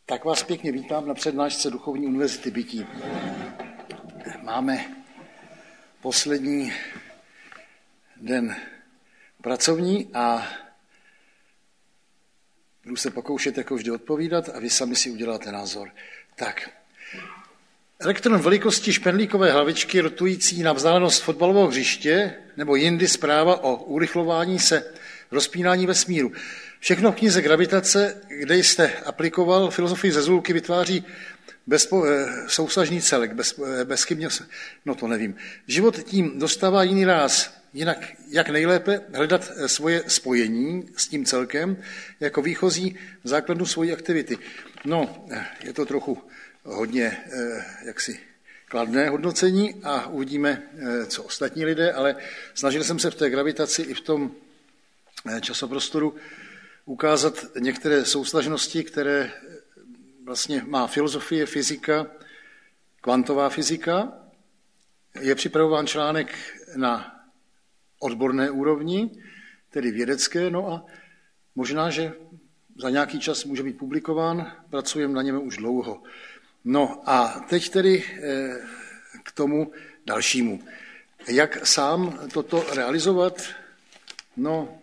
Tak vás pěkně vítám na přednášce Duchovní univerzity bytí. Máme poslední den pracovní a budu se pokoušet jako vždy odpovídat a vy sami si uděláte názor. Tak, elektron velikosti špendlíkové hlavičky rotující na vzdálenost fotbalového hřiště nebo jindy zpráva o urychlování se rozpínání vesmíru. Všechno v knize Gravitace, kde jste aplikoval filozofii Zezulky, vytváří sousažný celek, bezchybně, no to nevím. Život tím dostává jiný ráz, jinak jak nejlépe hledat svoje spojení s tím celkem jako výchozí základnu svojí aktivity. No, je to trochu hodně jaksi kladné hodnocení a uvidíme, co ostatní lidé, ale snažil jsem se v té gravitaci i v tom časoprostoru ukázat některé soustažnosti, které vlastně má filozofie, fyzika, kvantová fyzika. Je připravován článek na odborné úrovni, tedy vědecké, no a možná, že za nějaký čas může být publikován, pracujeme na něm už dlouho. No a teď tedy k tomu dalšímu. Jak sám toto realizovat? No,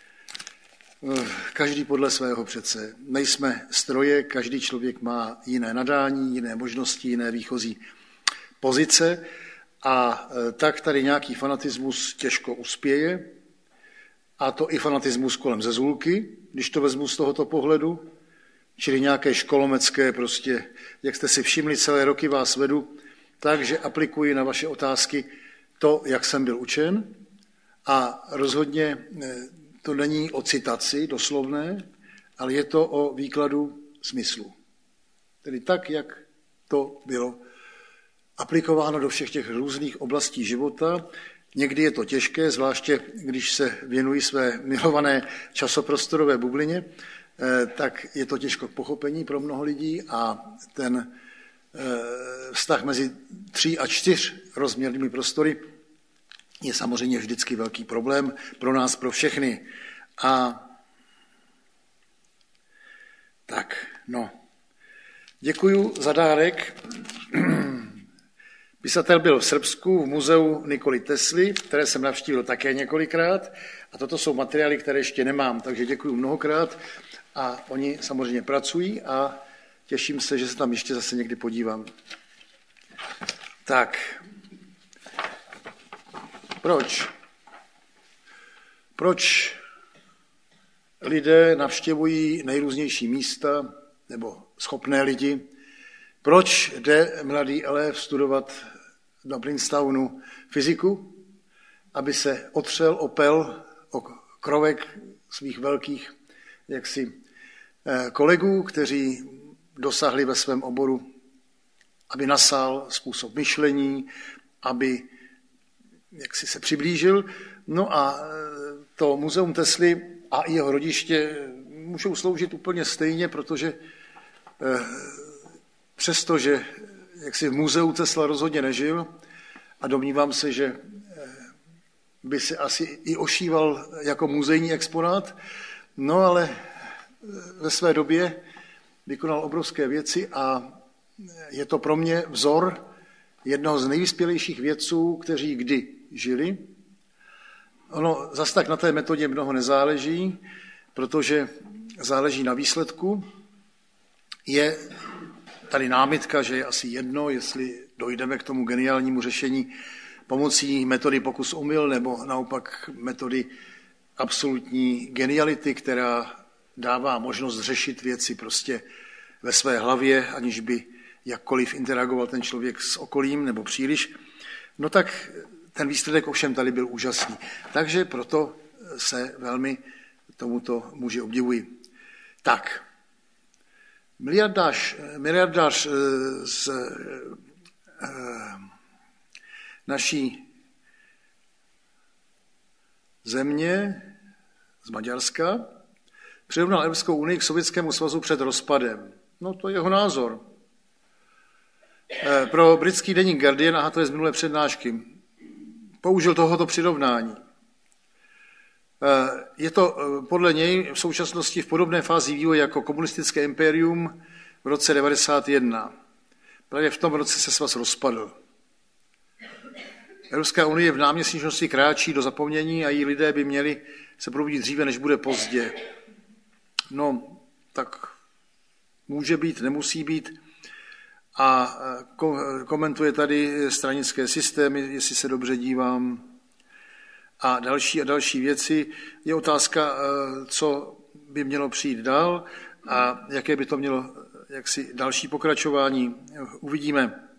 každý podle svého přece. Nejsme stroje, každý člověk má jiné nadání, jiné možnosti, jiné výchozí pozice a tak tady nějaký fanatismus těžko uspěje, a to i fanatismus kolem Zezulky, když to vezmu z tohoto pohledu, čili nějaké školomecké prostě, jak jste si všimli, celé roky vás vedu, takže aplikuji na vaše otázky to, jak jsem byl učen a rozhodně to není o citaci doslovné, ale je to o výkladu smyslu. Tedy tak, jak to bylo aplikováno do všech těch různých oblastí života. Někdy je to těžké, zvláště když se věnují své milované časoprostorové bublině, tak je to těžko k pochopení pro mnoho lidí a ten vztah mezi 3 a 4 rozměrnými prostory je samozřejmě vždycky velký problém pro nás, pro všechny. A tak, no. Děkuju za dárek. Pisatel byl v Srbsku v muzeu Nikoli Tesly, které jsem navštívil také několikrát. A toto jsou materiály, které ještě nemám, takže děkuju mnohokrát. A oni samozřejmě pracují a těším se, že se tam ještě zase někdy podívám. Tak. Proč lidé navštěvují nejrůznější místa nebo schopné lidi? Proč jde mladý elév studovat na Princetonu fyziku? Aby se otřel opel o krovek svých velkých kolegů, kteří dosáhli ve svém oboru, aby nasál způsob myšlení, aby se přiblížil. No a to muzeum Tesly a jeho rodiště můžou sloužit úplně stejně, protože přestože v muzeu Tesla rozhodně nežil a domnívám se, že by se asi i ošíval jako muzejní exponát, no ale ve své době vykonal obrovské věci a je to pro mě vzor jednoho z nejvyspělejších vědců, kteří kdy žili. Ono zas tak na té metodě mnoho nezáleží, protože záleží na výsledku. Je tady námitka, že je asi jedno, jestli dojdeme k tomu geniálnímu řešení pomocí metody pokus-omyl nebo naopak metody absolutní geniality, která dává možnost řešit věci prostě ve své hlavě, aniž by jakkoliv interagoval ten člověk s okolím nebo příliš. No tak ten výsledek ovšem tady byl úžasný. Takže proto se velmi tomuto muži obdivuji. Tak, miliardář z naší země, z Maďarska, přirovnal Evropskou unii k Sovětskému svazu před rozpadem. No to je jeho názor. Pro britský deník Guardian, to je z minulé přednášky, použil tohoto přirovnání. Je to podle něj v současnosti v podobné fázi vývoje jako komunistické impérium v roce 1991. Právě v tom roce se svaz rozpadl. Evropská unie v náměsíčnosti kráčí do zapomnění a její lidé by měli se probudit dříve, než bude pozdě. No, tak může být, nemusí být. A komentuje tady stranické systémy, jestli se dobře dívám. A další věci. Je otázka, co by mělo přijít dál a jaké by to mělo jaksi další pokračování. Uvidíme.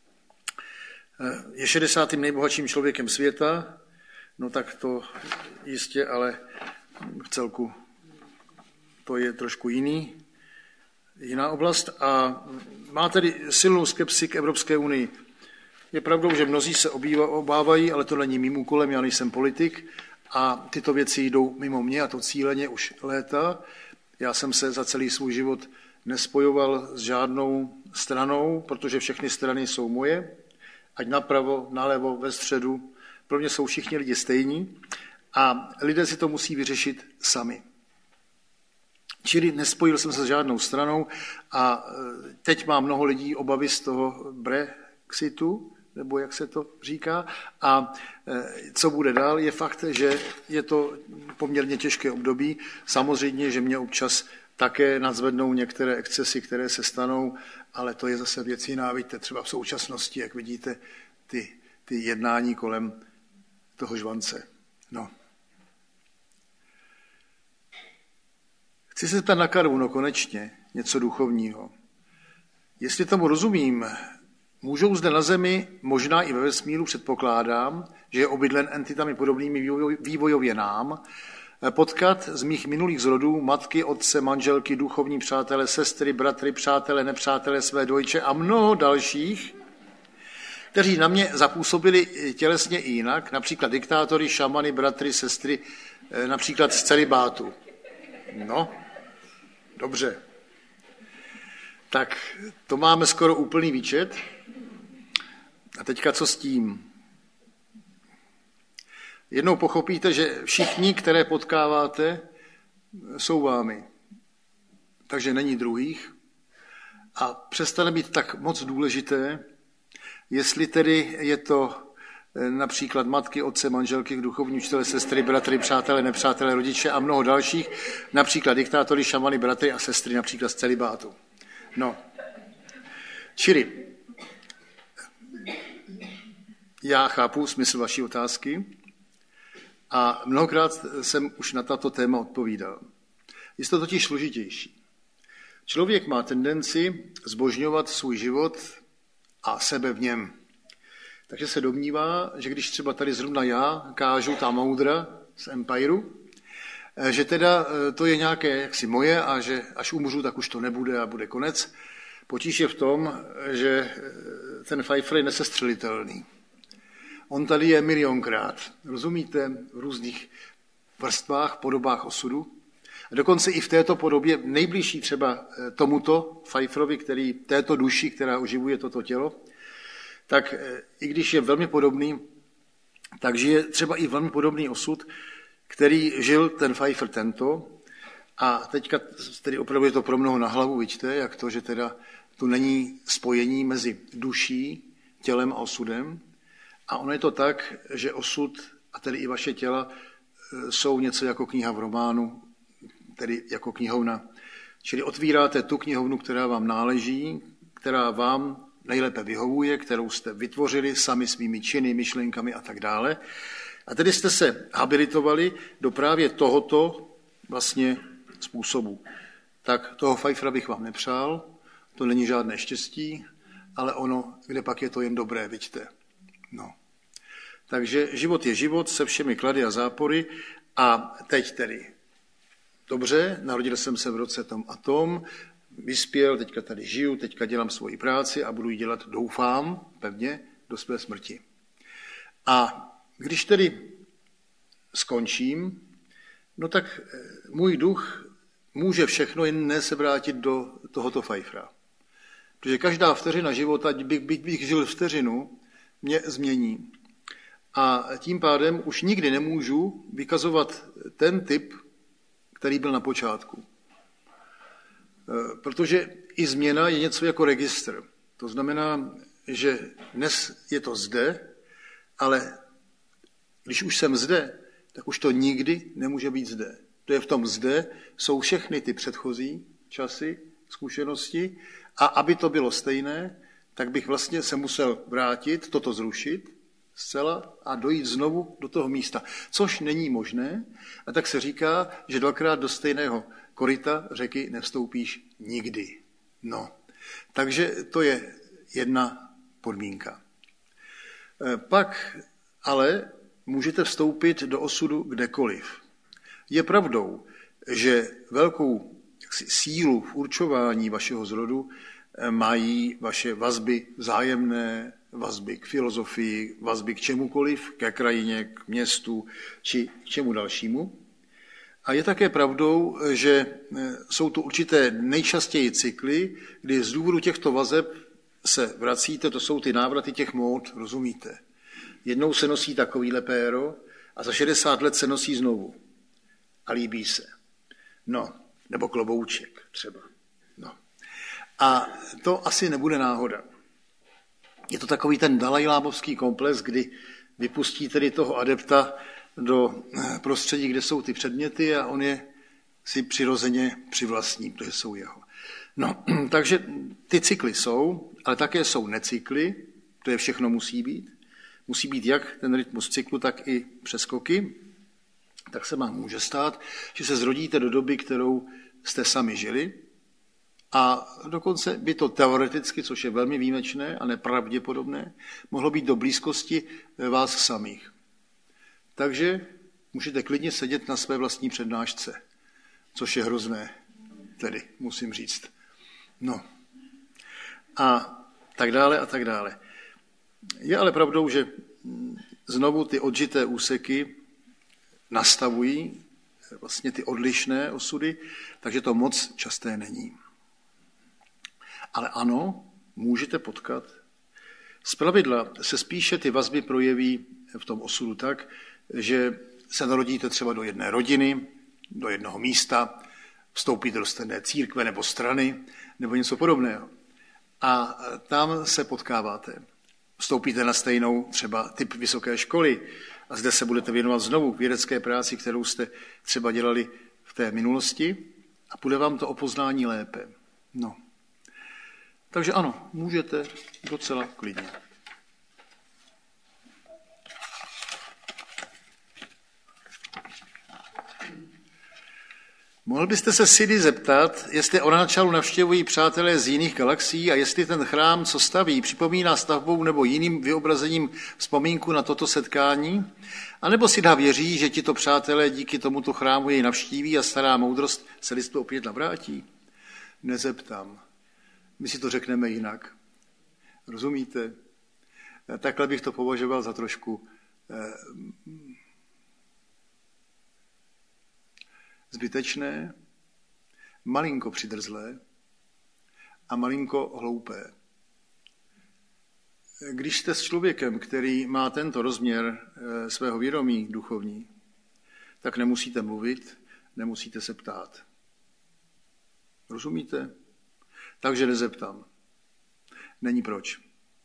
Je 60. nejbohatším člověkem světa, no tak to jistě, ale v celku to je trošku jiná oblast a má tedy silnou skepsi k Evropské unii. Je pravdou, že mnozí se obávají, ale to není mým úkolem, já nejsem politik a tyto věci jdou mimo mě a to cíleně už léta. Já jsem se za celý svůj život nespojoval s žádnou stranou, protože všechny strany jsou moje, ať napravo, nalevo, ve středu. Pro mě jsou všichni lidi stejní a lidé si to musí vyřešit sami. Čili nespojil jsem se s žádnou stranou a teď má mnoho lidí obavy z toho Brexitu, nebo jak se to říká. A co bude dál, je fakt, že je to poměrně těžké období. Samozřejmě, že mě občas také nadzvednou některé excesy, které se stanou, ale to je zase věc jiná. Víte, třeba v současnosti, jak vidíte, ty jednání kolem toho žvance. No. Chci se zeptat na Karlu, konečně, něco duchovního. Jestli tomu rozumím, můžou zde na zemi, možná i ve vesmíru, předpokládám, že je obydlen entitami podobnými vývojově nám, potkat z mých minulých zrodů matky, otce, manželky, duchovní přátelé, sestry, bratry, přátelé, nepřátelé, své dvojče a mnoho dalších, kteří na mě zapůsobili tělesně i jinak, například diktátory, šamany, bratry, sestry, například z celibátu. No, dobře. Tak to máme skoro úplný výčet. A teďka co s tím? Jednou pochopíte, že všichni, které potkáváte, jsou vámi. Takže není druhých. A přestane být tak moc důležité, jestli tedy je to například matky, otce, manželky, duchovní učitele, sestry, bratry, přátelé, nepřátelé, rodiče a mnoho dalších, například diktátory, šamany, bratry a sestry, například z celibátu. No, čili já chápu smysl vaší otázky a mnohokrát jsem už na tato téma odpovídal. Je to totiž složitější. Člověk má tendenci zbožňovat svůj život a sebe v něm. Takže se domnívá, že když třeba tady zrovna já kážu ta moudra z Empireu, že teda to je nějaké jaksi moje a že až umřu, tak už to nebude a bude konec. Potíž je v tom, že ten Pfeiffer je nesestřelitelný. On tady je milionkrát, rozumíte, v různých vrstvách, podobách osudu. A dokonce i v této podobě, nejbližší třeba tomuto Pfeifferovi, této duši, která oživuje toto tělo, tak i když je velmi podobný, takže je třeba i velmi podobný osud, který žil ten Pfeiffer tento. A teďka tedy opravdu je to pro mnoho na hlavu, vidíte, jak to, že teda tu není spojení mezi duší, tělem a osudem. A ono je to tak, že osud, a tedy i vaše těla, jsou něco jako kniha v románu, tedy jako knihovna. Čili otvíráte tu knihovnu, která vám náleží, která vám nejlépe vyhovuje, kterou jste vytvořili sami svými činy, myšlenkami a tak dále. A tedy jste se habilitovali do právě tohoto vlastně způsobu. Tak toho Pfeiffera bych vám nepřál, to není žádné štěstí, ale ono, kde pak je to jen dobré, vidíte. No. Takže život je život se všemi klady a zápory a teď tedy. Dobře, narodil jsem se v roce tom a tom, vyspěl, teďka tady žiju, teďka dělám svoji práci a budu ji dělat, doufám, pevně, do své smrti. A když tedy skončím, no tak můj duch může všechno, jen ne se vrátit do tohoto Pfeiffera. Protože každá vteřina života, bych žil vteřinu, mě změní. A tím pádem už nikdy nemůžu vykazovat ten typ, který byl na počátku. Protože i změna je něco jako registr. To znamená, že dnes je to zde, ale když už jsem zde, tak už to nikdy nemůže být zde. To je v tom zde, jsou všechny ty předchozí časy, zkušenosti a aby to bylo stejné, tak bych vlastně se musel vrátit, toto zrušit zcela a dojít znovu do toho místa, což není možné. A tak se říká, že dvakrát do stejného koryta řeky nevstoupíš nikdy. No, takže to je jedna podmínka. Pak ale můžete vstoupit do osudu kdekoliv. Je pravdou, že velkou sílu v určování vašeho zrodu mají vaše vazby vzájemné, vazby k filozofii, vazby k čemukoliv, ke krajině, k městu či k čemu dalšímu. A je také pravdou, že jsou tu určité nejčastěji cykly, kdy z důvodu těchto vazeb se vracíte, to jsou ty návraty těch mód, rozumíte? Jednou se nosí takovýhle péro a za 60 let se nosí znovu. A líbí se. No, nebo klobouček třeba. No. A to asi nebude náhoda. Je to takový ten dalajlámovský komplex, kdy vypustí tedy toho adepta do prostředí, kde jsou ty předměty a on je si přirozeně přivlastní, protože jsou jeho. No, takže ty cykly jsou, ale také jsou necykly, to je všechno musí být. Musí být jak ten rytmus cyklu, tak i přeskoky. Tak se vám může stát, že se zrodíte do doby, kterou jste sami žili a dokonce by to teoreticky, což je velmi výjimečné a nepravděpodobné, mohlo být do blízkosti vás samých. Takže můžete klidně sedět na své vlastní přednášce, což je hrozné, tedy musím říct. No a tak dále a tak dále. Je ale pravdou, že znovu ty odžité úseky nastavují vlastně ty odlišné osudy, takže to moc časté není. Ale ano, můžete potkat. Zpravidla se spíše ty vazby projeví v tom osudu tak, že se narodíte třeba do jedné rodiny, do jednoho místa, vstoupíte do stejné církve nebo strany, nebo něco podobného. A tam se potkáváte. Vstoupíte na stejnou třeba typ vysoké školy a zde se budete věnovat znovu vědecké práci, kterou jste třeba dělali v té minulosti a bude vám to o poznání lépe. No. Takže ano, můžete docela klidně. Mohl byste se Sidy zeptat, jestli Arunačalu navštěvují přátelé z jiných galaxií a jestli ten chrám, co staví, připomíná stavbou nebo jiným vyobrazením vzpomínku na toto setkání? A nebo Siddha věří, že tito přátelé díky tomuto chrámu jej navštíví a stará moudrost se lidstvo opět navrátí? Nezeptám. My si to řekneme jinak. Rozumíte? Takhle bych to považoval za trošku zbytečné, malinko přidrzlé a malinko hloupé. Když jste s člověkem, který má tento rozměr svého vědomí duchovní, tak nemusíte mluvit, nemusíte se ptát. Rozumíte? Takže nezeptám. Není proč.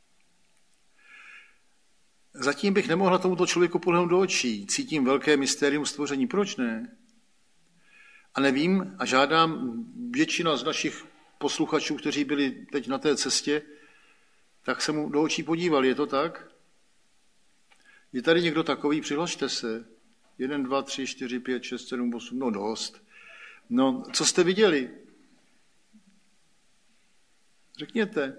Zatím bych nemohla tomuto člověku pohlednout do očí. Cítím velké mystérium stvoření. Proč ne? A nevím a žádám většina z našich posluchačů, kteří byli teď na té cestě, tak se mu do očí podívali. Je to tak? Je tady někdo takový? Přihlašte se. 1, 2, 3, 4, 5, 6, 7, 8, no dost. No, co jste viděli? Řekněte.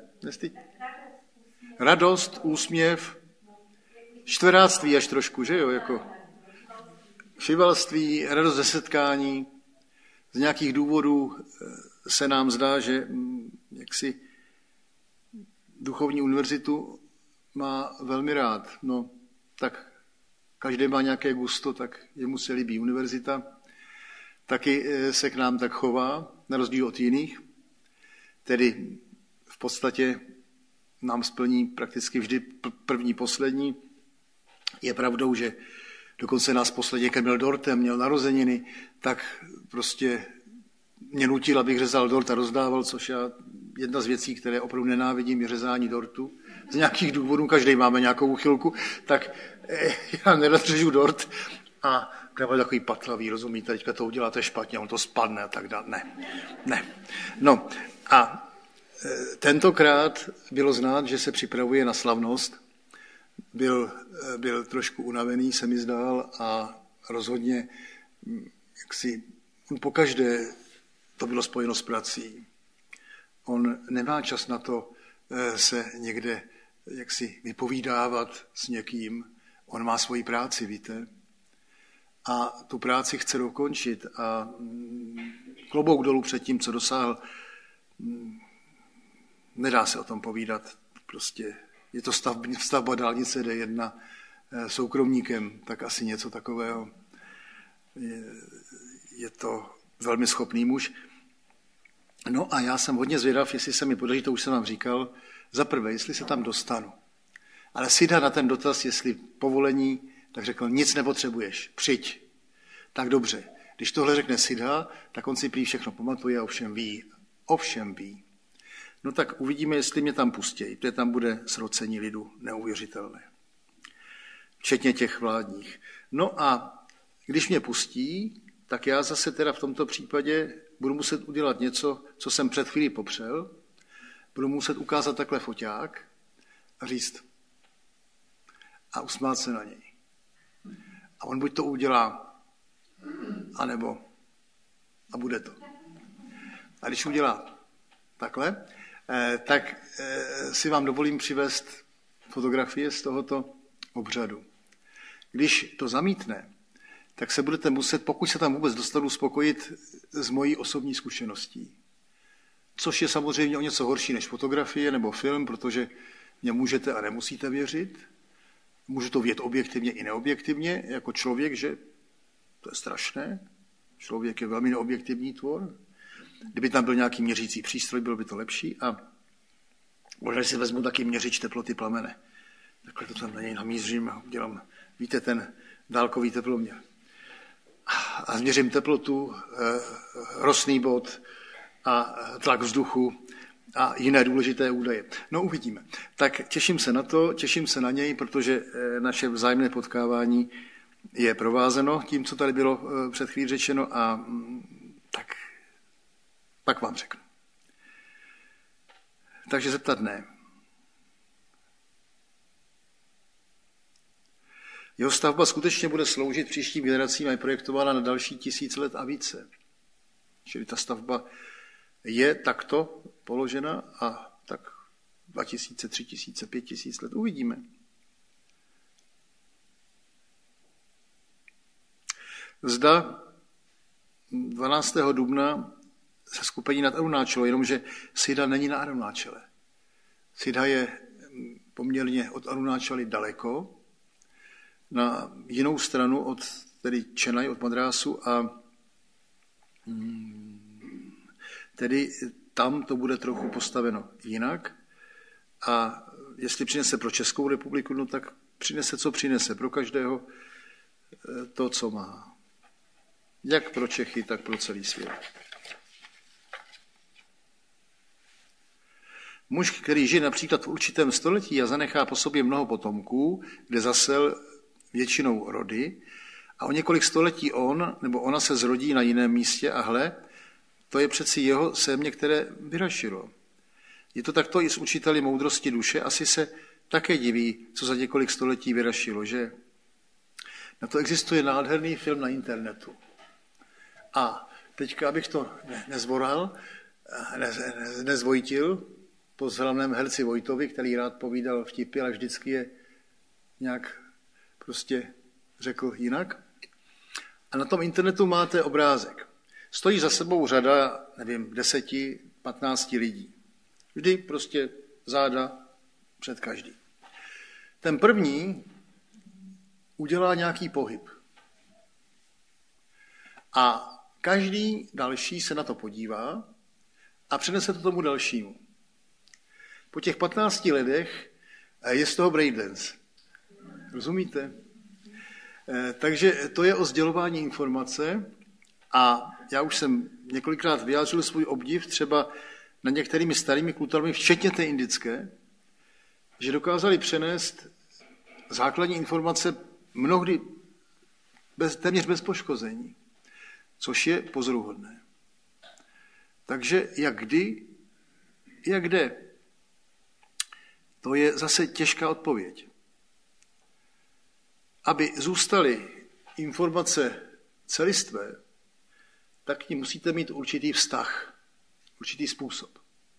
Radost, úsměv, čtveráctví až trošku, že jo? Jako šivalství, radost ze setkání. Z nějakých důvodů se nám zdá, že jaksi duchovní univerzitu má velmi rád. No, tak každý má nějaké gusto, tak jemu se líbí univerzita. Taky se k nám tak chová, na rozdíl od jiných. Tedy v podstatě nám splní prakticky vždy první, poslední. Je pravdou, že dokonce nás posledně krmil dortem, měl narozeniny, tak prostě mě nutil, abych řezal dort a rozdával, což já jedna z věcí, které opravdu nenávidím, je řezání dortu. Z nějakých důvodů, každý máme nějakou úchylku, tak já nerad řežu dort a nebo takový patlavý, rozumíte, teďka to uděláte špatně, on to spadne a tak dále. Ne. No a tentokrát bylo znát, že se připravuje na slavnost. Byl trošku unavený, se mi zdál, a rozhodně pokaždé to bylo spojeno s prací. On nemá čas na to se někde vypovídávat s někým. On má svoji práci, víte. A tu práci chce dokončit a klobouk dolů před tím, co dosáhl. Nedá se o tom povídat. Prostě je to stavba dálnice D1 soukromníkem, tak asi něco takového. Je to velmi schopný muž. No a já jsem hodně zvědav, jestli se mi podaří, to už jsem vám říkal, za prvé, jestli se tam dostanu. Ale Sidha na ten dotaz, jestli povolení, tak řekl, nic nepotřebuješ, přijď. Tak dobře, když tohle řekne Sidha, tak on si prý všechno pamatuje a ovšem ví. No tak uvidíme, jestli mě tam pustějí, protože tam bude srocení lidu neuvěřitelné. Včetně těch vládních. No a když mě pustí, tak já zase teda v tomto případě budu muset udělat něco, co jsem před chvílí popřel. Budu muset ukázat takhle foťák a říct a usmát se na něj. A on buď to udělá, anebo a bude to. A když udělá takhle, tak si vám dovolím přivést fotografie z tohoto obřadu. Když to zamítne, tak se budete muset, pokud se tam vůbec dostanu, spokojit s mojí osobní zkušeností. Což je samozřejmě o něco horší než fotografie nebo film, protože mě můžete a nemusíte věřit. Můžu to vědět objektivně i neobjektivně, jako člověk, že to je strašné. Člověk je velmi neobjektivní tvor. Kdyby tam byl nějaký měřící přístroj, bylo by to lepší. A možná si vezmu taky měřič teploty plamene. Takhle to tam na něj namířím a udělám, víte, ten dálkový teploměr. A změřím teplotu, rostný bod a tlak vzduchu a jiné důležité údaje. No uvidíme. Tak těším se na to, těším se na něj, protože naše vzájemné potkávání je provázeno tím, co tady bylo před chvílí řečeno, a tak pak vám řeknu. Takže zeptat ne. Jeho stavba skutečně bude sloužit příštím generacím a je projektována na další 1000 let a více. Čili ta stavba je takto položena a tak 2000, 3000, 5000 let uvidíme. Zda 12. dubna se skupení nad Arunáčelou, jenomže Sidha není na Arunáčele. Sidha je poměrně od Arunáčely daleko, na jinou stranu od tedy Chennai, od Madrásu, a tedy tam to bude trochu postaveno jinak. A jestli přinese pro Českou republiku, no tak přinese, co přinese. Pro každého to, co má. Jak pro Čechy, tak pro celý svět. Muž, který žije například v určitém století a zanechá po sobě mnoho potomků, kde zasel většinou rody, a o několik století on nebo ona se zrodí na jiném místě a hle, to je přeci jeho sémě, které vyrašilo. Je to takto i s učiteli moudrosti duše, asi se také diví, co za několik století vyrašilo, že? Na to existuje nádherný film na internetu. A teďka, abych to nezvoral, nezvojtil, po slavném herci Vojtovi, který rád povídal vtipy, ale vždycky je nějak prostě řekl jinak. A na tom internetu máte obrázek. Stojí za sebou řada, 10, 15 lidí. Vždy prostě záda před každým. Ten první udělá nějaký pohyb. A každý další se na to podívá a přinese to tomu dalšímu. Po těch 15 letech je z toho breakdance. Rozumíte? Takže to je o sdělování informace a já už jsem několikrát vyjádřil svůj obdiv třeba nad některými starými kulturami, včetně té indické, že dokázali přenést základní informace mnohdy téměř bez poškození, což je pozoruhodné. Takže jak kdy, jak kde. To je zase těžká odpověď. Aby zůstaly informace celistvé, tak k ní musíte mít určitý vztah, určitý způsob.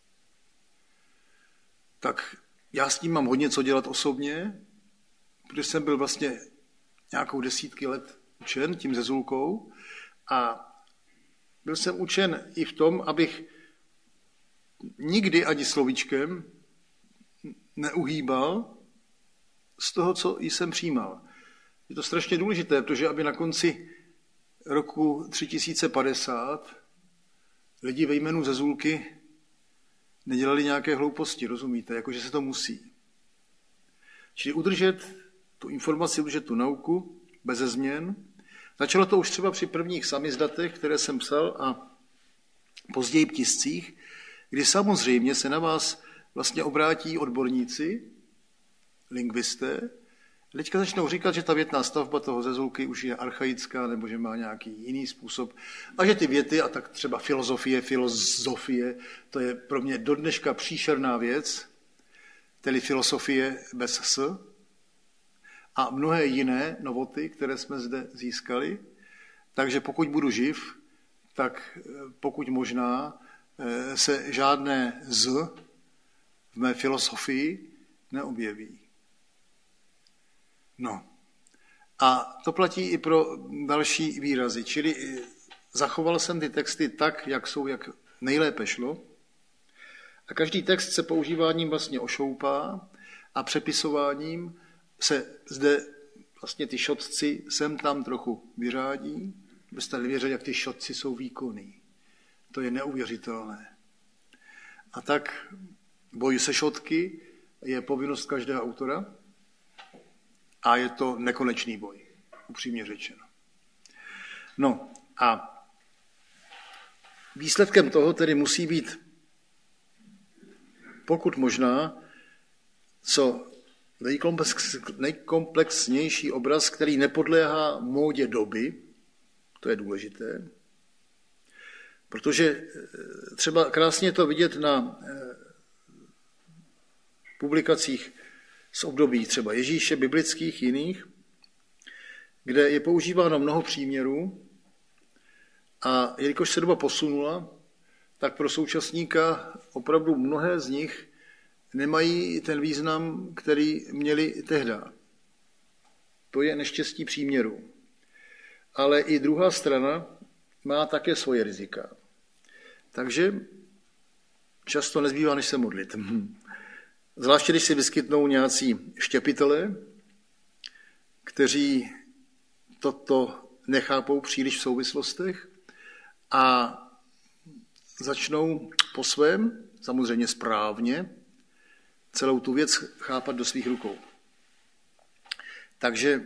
Tak já s tím mám hodně co dělat osobně, protože jsem byl vlastně nějakou desítky let učen tím zezulkou a byl jsem učen i v tom, abych nikdy ani slovíčkem neuhýbal z toho, co jsem přijímal. Je to strašně důležité, protože aby na konci roku 3050 lidi ve jménu zezulky nedělali nějaké hlouposti, rozumíte? Jakože se to musí. Čili udržet tu informaci, udržet tu nauku beze změn. Začalo to už třeba při prvních samizdatech, které jsem psal a později v tiscích, kdy samozřejmě se na vás vlastně obrátí odborníci, lingvisté, teďka začnou říkat, že ta větná stavba toho zezulky už je archaická nebo že má nějaký jiný způsob a že ty věty a tak třeba filozofie, to je pro mě do dneška příšerná věc, tedy filosofie bez s a mnohé jiné novoty, které jsme zde získali. Takže pokud budu živ, tak pokud možná se žádné z v mé filosofii neobjeví. No. A to platí i pro další výrazy. Čili zachoval jsem ty texty tak, jak jsou, jak nejlépe šlo. A každý text se používáním vlastně ošoupá a přepisováním se zde vlastně ty šotci sem tam trochu vyřádí. Byste nevěřili, jak ty šotci jsou výkonný. To je neuvěřitelné. A tak boj se šotky je povinnost každého autora a je to nekonečný boj, upřímně řečeno. No a výsledkem toho tedy musí být pokud možná co nejkomplexnější obraz, který nepodléhá módě doby, to je důležité, protože třeba krásně je to vidět na publikacích z období třeba Ježíše, biblických, jiných, kde je používáno mnoho příměrů a jelikož se doba posunula, tak pro současníka opravdu mnohé z nich nemají ten význam, který měli tehda. To je neštěstí příměrů. Ale i druhá strana má také svoje rizika. Takže často nezbývá, než se modlit. Zvláště, když si vyskytnou nějací štěpitelé, kteří toto nechápou příliš v souvislostech a začnou po svém, samozřejmě správně, celou tu věc chápat do svých rukou. Takže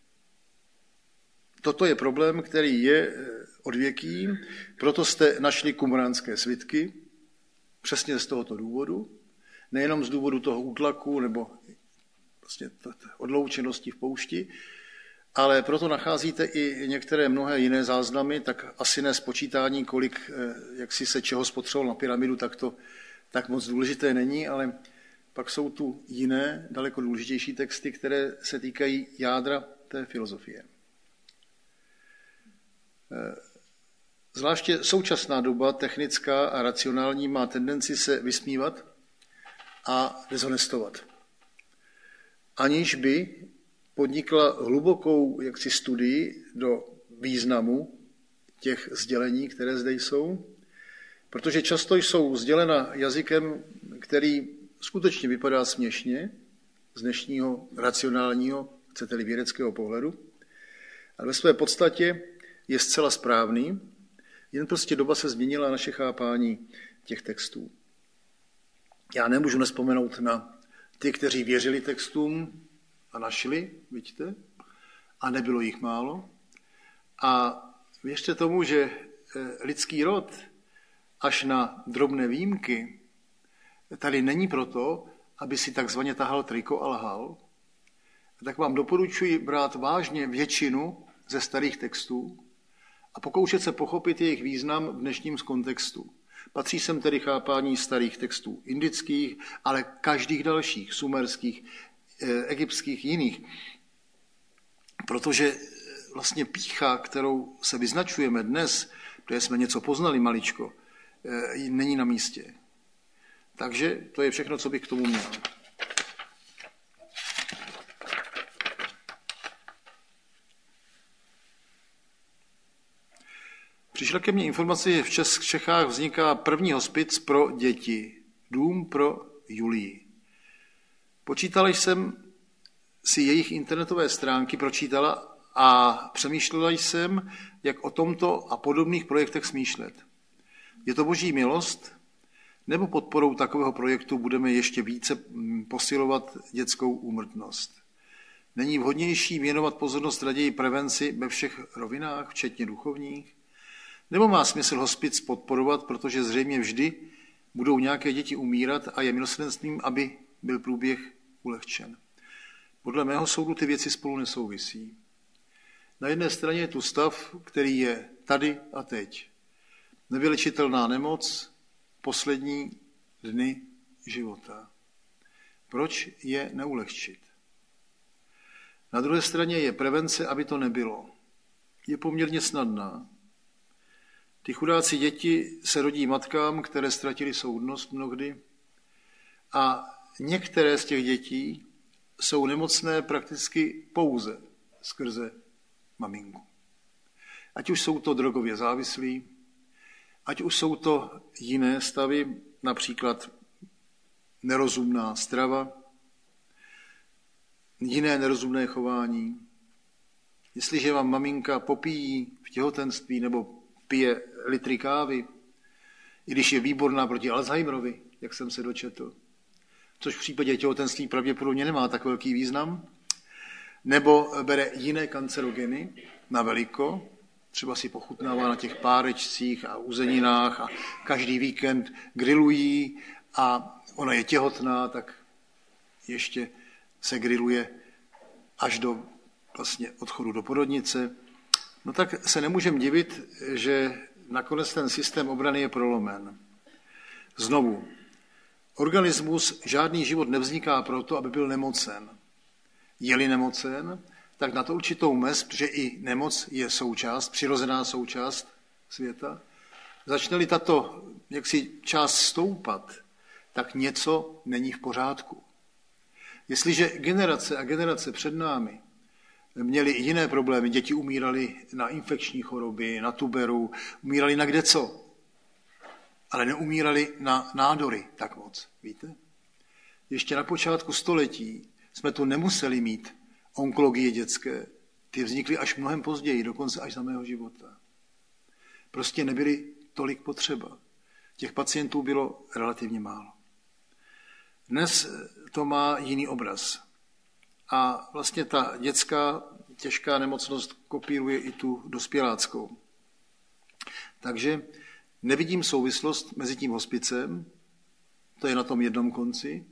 toto je problém, který je odvěký, proto jste našli kumránské svitky, přesně z tohoto důvodu, nejenom z důvodu toho útlaku nebo vlastně odloučenosti v poušti, ale proto nacházíte i některé mnohé jiné záznamy, tak asi ne spočítání, kolik jak si se čeho spotřeboval na pyramidu, tak to tak moc důležité není, ale pak jsou tu jiné, daleko důležitější texty, které se týkají jádra té filozofie. Zvláště současná doba, technická a racionální, má tendenci se vysmívat a dezonestovat. Aniž by podnikla hlubokou jaksi studii do významu těch sdělení, které zde jsou, protože často jsou sdělena jazykem, který skutečně vypadá směšně z dnešního racionálního, chcete-li vědeckého pohledu, ale ve své podstatě je zcela správný, jen prostě doba se změnila naše chápání těch textů. Já nemůžu nespomenout na ty, kteří věřili textům a našli, vidíte, a nebylo jich málo. A věřte tomu, že lidský rod až na drobné výjimky, tady není proto, aby si takzvaně tahal triko a lhal, tak vám doporučuji brát vážně většinu ze starých textů a pokoušet se pochopit jejich význam v dnešním kontextu. Patří sem tedy chápání starých textů indických, ale každých dalších, sumerských, egyptských, jiných. Protože vlastně pýcha, kterou se vyznačujeme dnes, protože jsme něco poznali maličko, není na místě. Takže to je všechno, co bych k tomu měl. Přišla ke mně informace, že v Čechách vzniká první hospic pro děti. Dům pro Julii. Počítala jsem si jejich internetové stránky, pročítala a přemýšlela jsem, jak o tomto a podobných projektech smýšlet. Je to boží milost, nebo podporou takového projektu budeme ještě více posilovat dětskou úmrtnost? Není vhodnější věnovat pozornost raději prevenci ve všech rovinách, včetně duchovních? Nebo má smysl hospic podporovat, protože zřejmě vždy budou nějaké děti umírat a je milosrdenstvím, aby byl průběh ulehčen? Podle mého soudu ty věci spolu nesouvisí. Na jedné straně je tu stav, který je tady a teď. Nevylečitelná nemoc, poslední dny života. Proč je neulehčit? Na druhé straně je prevence, aby to nebylo. Je poměrně snadná. Ty chudáci děti se rodí matkám, které ztratily soudnost mnohdy, a některé z těch dětí jsou nemocné prakticky pouze skrze maminku. Ať už jsou to drogově závislí, ať už jsou to jiné stavy, například nerozumná strava, jiné nerozumné chování. Jestliže vám maminka popíjí v těhotenství nebo pije litry kávy, i když je výborná proti Alzheimerovi, jak jsem se dočetl, což v případě těhotenství pravděpodobně nemá tak velký význam, nebo bere jiné kancerogeny na veliko, třeba si pochutnává na těch párečcích a uzeninách a každý víkend grilují a ona je těhotná, tak ještě se griluje až do vlastně odchodu do porodnice, no tak se nemůžeme divit, že nakonec ten systém obrany je prolomen. Znovu, organismus, žádný život nevzniká proto, aby byl nemocen. Je-li nemocen, tak na to určitou mez, protože i nemoc je součást, přirozená součást světa. Začne-li tato jaksi část stoupat, tak něco není v pořádku. Jestliže generace a generace před námi měli i jiné problémy, děti umírali na infekční choroby, na tuberu, umírali na kdeco, ale neumírali na nádory tak moc, víte? Ještě na počátku století jsme tu nemuseli mít onkologie dětské. Ty vznikly až mnohem později, dokonce až za mého života. Prostě nebyly tolik potřeba. Těch pacientů bylo relativně málo. Dnes to má jiný obraz. A vlastně ta dětská těžká nemocnost kopíruje i tu dospěláckou. Takže nevidím souvislost mezi tím hospicem, to je na tom jednom konci,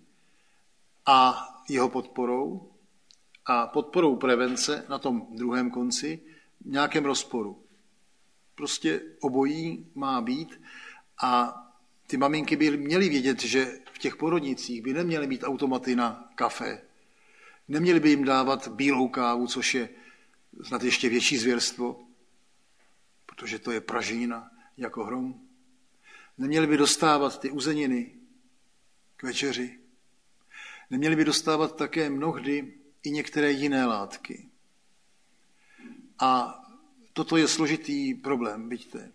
a jeho podporou a podporou prevence na tom druhém konci v nějakém rozporu. Prostě obojí má být a ty maminky by měly vědět, že v těch porodnicích by neměly mít automaty na kafe. Neměli by jim dávat bílou kávu, což je snad ještě větší zvěrstvo, protože to je pražína jako hrom. Neměli by dostávat ty uzeniny k večeři. Neměli by dostávat také mnohdy i některé jiné látky. A toto je složitý problém, vidíte.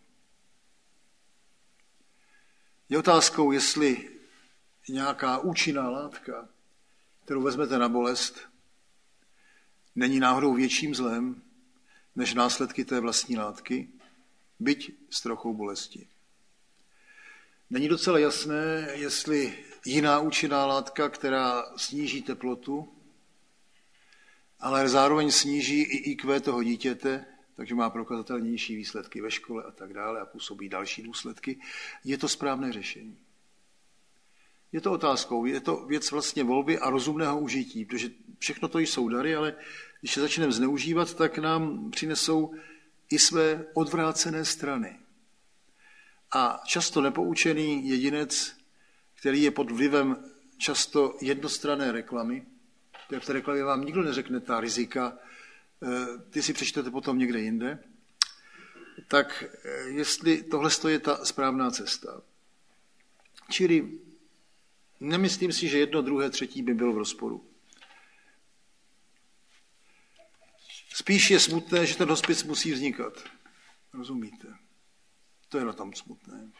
Je otázkou, jestli nějaká účinná látka, kterou vezmete na bolest, není náhodou větším zlem než následky té vlastní látky, byť s trochou bolesti. Není docela jasné, jestli jiná účinná látka, která sníží teplotu, ale zároveň sníží i IQ toho dítěte, takže má prokazatelnější výsledky ve škole a tak dále a působí další důsledky. Je to správné řešení. Je to otázkou, je to věc vlastně volby a rozumného užití, protože všechno to jsou dary, ale když se začneme zneužívat, tak nám přinesou i své odvrácené strany. A často nepoučený jedinec, který je pod vlivem často jednostranné reklamy, v té reklamě vám nikdo neřekne ta rizika, ty si přečtete potom někde jinde, tak jestli tohle je ta správná cesta. Čili nemyslím si, že jedno, druhé, třetí by bylo v rozporu. Spíš je smutné, že ten hospic musí vznikat. Rozumíte? To je na tom smutné.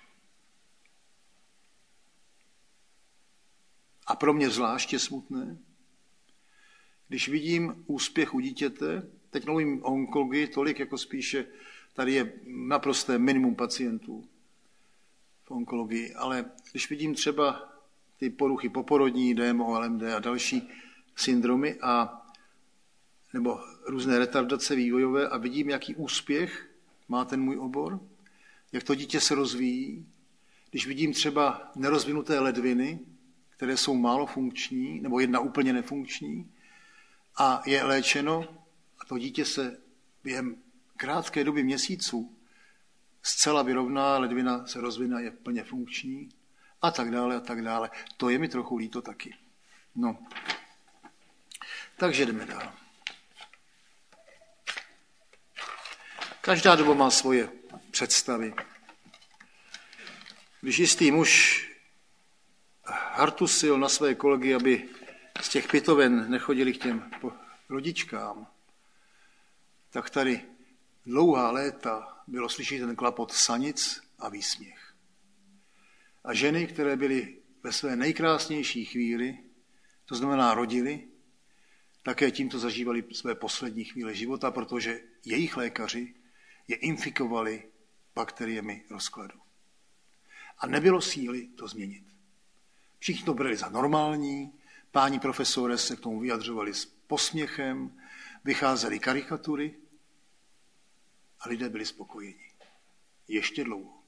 A pro mě zvláště smutné, když vidím úspěch u dítěte, teď mluvím o onkologii tolik, jako spíše tady je naprosté minimum pacientů v onkologii, ale když vidím třeba ty poruchy poporodní, DMO, LMD a další syndromy nebo různé retardace vývojové a vidím, jaký úspěch má ten můj obor, jak to dítě se rozvíjí, když vidím třeba nerozvinuté ledviny, které jsou málo funkční, nebo jedna úplně nefunkční, a je léčeno a to dítě se během krátké doby měsíců zcela vyrovná, ledvina se rozvine, je plně funkční a tak dále a tak dále. To je mi trochu líto taky. No. Takže jdeme dál. Každá doba má svoje představy. Když jistý muž hartusil na své kolegy, aby z těch pitoven nechodili k těm rodičkám, tak tady dlouhá léta bylo slyšet ten klapot sanic a výsměch. A ženy, které byly ve své nejkrásnější chvíli, to znamená rodily, také tímto zažívali své poslední chvíle života, protože jejich lékaři je infikovali bakteriemi rozkladu. A nebylo síly to změnit. Všichni to brali za normální, páni profesore se k tomu vyjadřovali s posměchem, vycházely karikatury a lidé byli spokojeni. Ještě dlouho.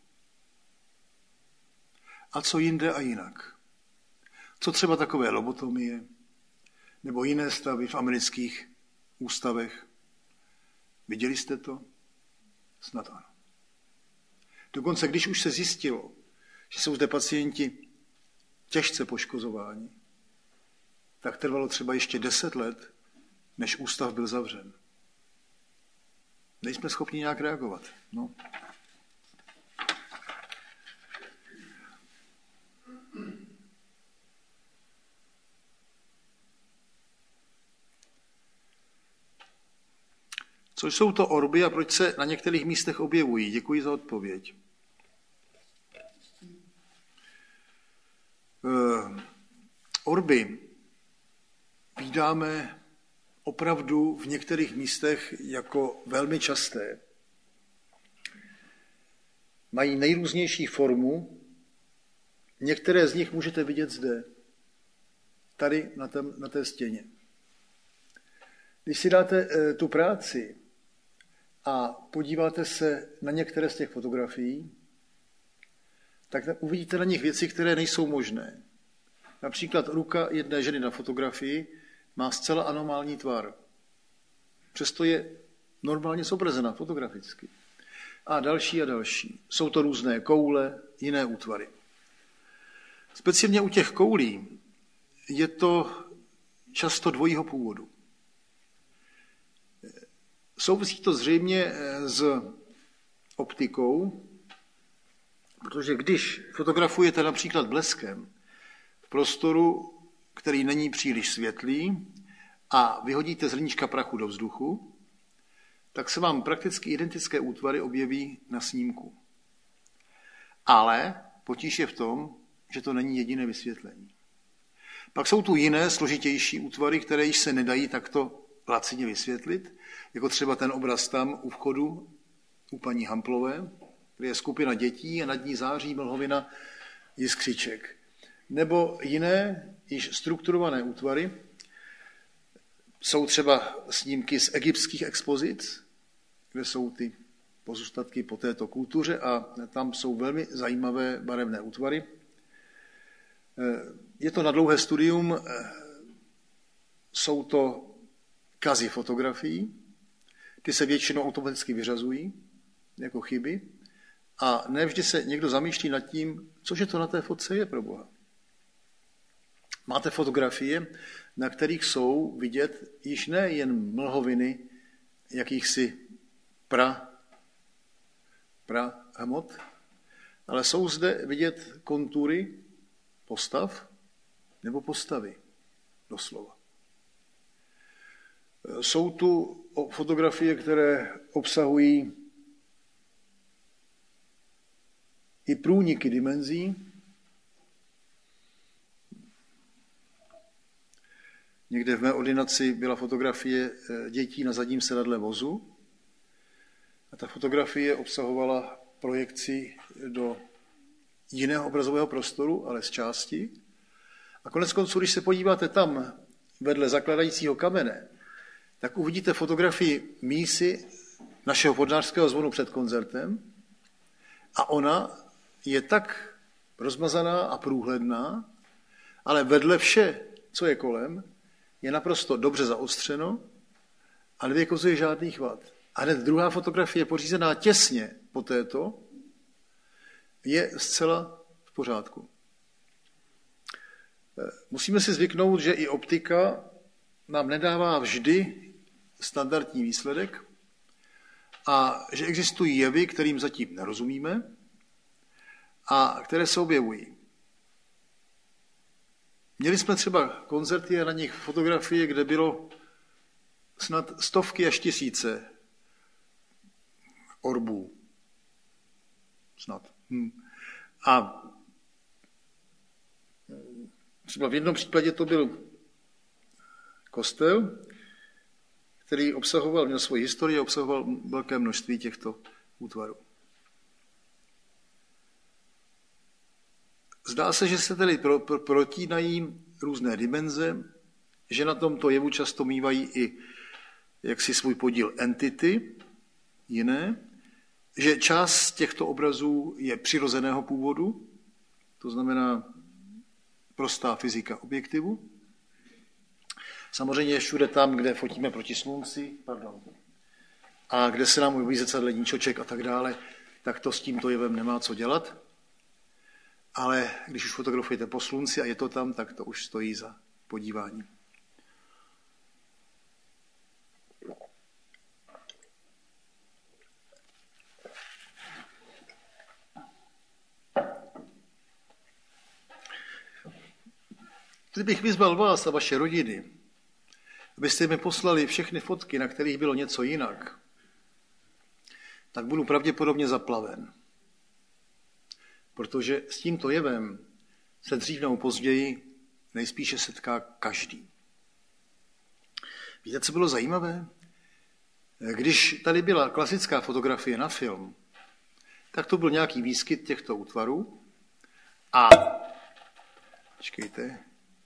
A co jinde a jinak? Co třeba takové lobotomie nebo jiné stavy v amerických ústavech? Viděli jste to? Snad ano. Dokonce, když už se zjistilo, že jsou zde pacienti těžce poškozováni, tak trvalo třeba ještě 10 let, než ústav byl zavřen. Nejsme schopni nějak reagovat. No. Co jsou to orby a proč se na některých místech objevují? Děkuji za odpověď. Orby vídáme opravdu v některých místech jako velmi časté. Mají nejrůznější formu, některé z nich můžete vidět zde, tady na té stěně. Když si dáte tu práci a podíváte se na některé z těch fotografií, tak uvidíte na nich věci, které nejsou možné. Například ruka jedné ženy na fotografii má zcela anomální tvar. Přesto je normálně zobrazena fotograficky. A další a další. Jsou to různé koule, jiné útvary. Speciálně u těch koulí je to často dvojího původu. Souvisí to zřejmě s optikou, protože když fotografujete například bleskem v prostoru, který není příliš světlý, a vyhodíte zrníčka prachu do vzduchu, tak se vám prakticky identické útvary objeví na snímku. Ale potíž je v tom, že to není jediné vysvětlení. Pak jsou tu jiné, složitější útvary, které již se nedají takto lacině vysvětlit, jako třeba ten obraz tam u vchodu u paní Hamplové, kde je skupina dětí a nad ní září mlhovina jiskřiček. Nebo jiné, již strukturované útvary, jsou třeba snímky z egyptských expozic, kde jsou ty pozůstatky po této kultuře a tam jsou velmi zajímavé barevné útvary. Je to na dlouhé studium, jsou to kazy fotografií, ty se většinou automaticky vyřazují jako chyby a nevždy se někdo zamýšlí nad tím, cože to na té fotce je, pro Boha. Máte fotografie, na kterých jsou vidět již ne jen mlhoviny jakýchsi hmot, ale jsou zde vidět kontury postav nebo postavy doslova. Jsou tu fotografie, které obsahují i průniky dimenzí. Někde v mé ordinaci byla fotografie dětí na zadním sedadle vozu a ta fotografie obsahovala projekci do jiného obrazového prostoru, ale z části. A konec konců, když se podíváte tam vedle zakladajícího kamene, tak uvidíte fotografii mísy našeho podnářského zvonu před koncertem a ona je tak rozmazaná a průhledná, ale vedle vše, co je kolem, je naprosto dobře zaostřeno a nevykazuje žádných vad. A hned druhá fotografie, pořízená těsně po této, je zcela v pořádku. Musíme si zvyknout, že i optika nám nedává vždy standardní výsledek a že existují jevy, kterým zatím nerozumíme a které se objevují. Měli jsme třeba koncerty a na nich fotografie, kde bylo snad stovky až tisíce orbů. Snad. A třeba v jednom případě to byl kostel, který měl svoji historii a obsahoval velké množství těchto útvarů. Zdá se, že se tedy protínají různé dimenze, že na tomto jevu často mívají i jaksi svůj podíl entity, jiné, že část těchto obrazů je přirozeného původu, to znamená prostá fyzika objektivu. Samozřejmě všude tam, kde fotíme proti slunci, a kde se nám objeví zrcadlení čoček a tak dále, tak to s tímto jevem nemá co dělat. Ale když už fotografujete po slunci a je to tam, tak to už stojí za podívání. Kdybych vyzval vás a vaše rodiny, abyste mi poslali všechny fotky, na kterých bylo něco jinak, tak budu pravděpodobně zaplaven. Protože s tímto jevem se dřív nebo později nejspíše setká každý. Víte, co bylo zajímavé? Když tady byla klasická fotografie na film, tak to byl nějaký výskyt těchto útvarů a počkejte,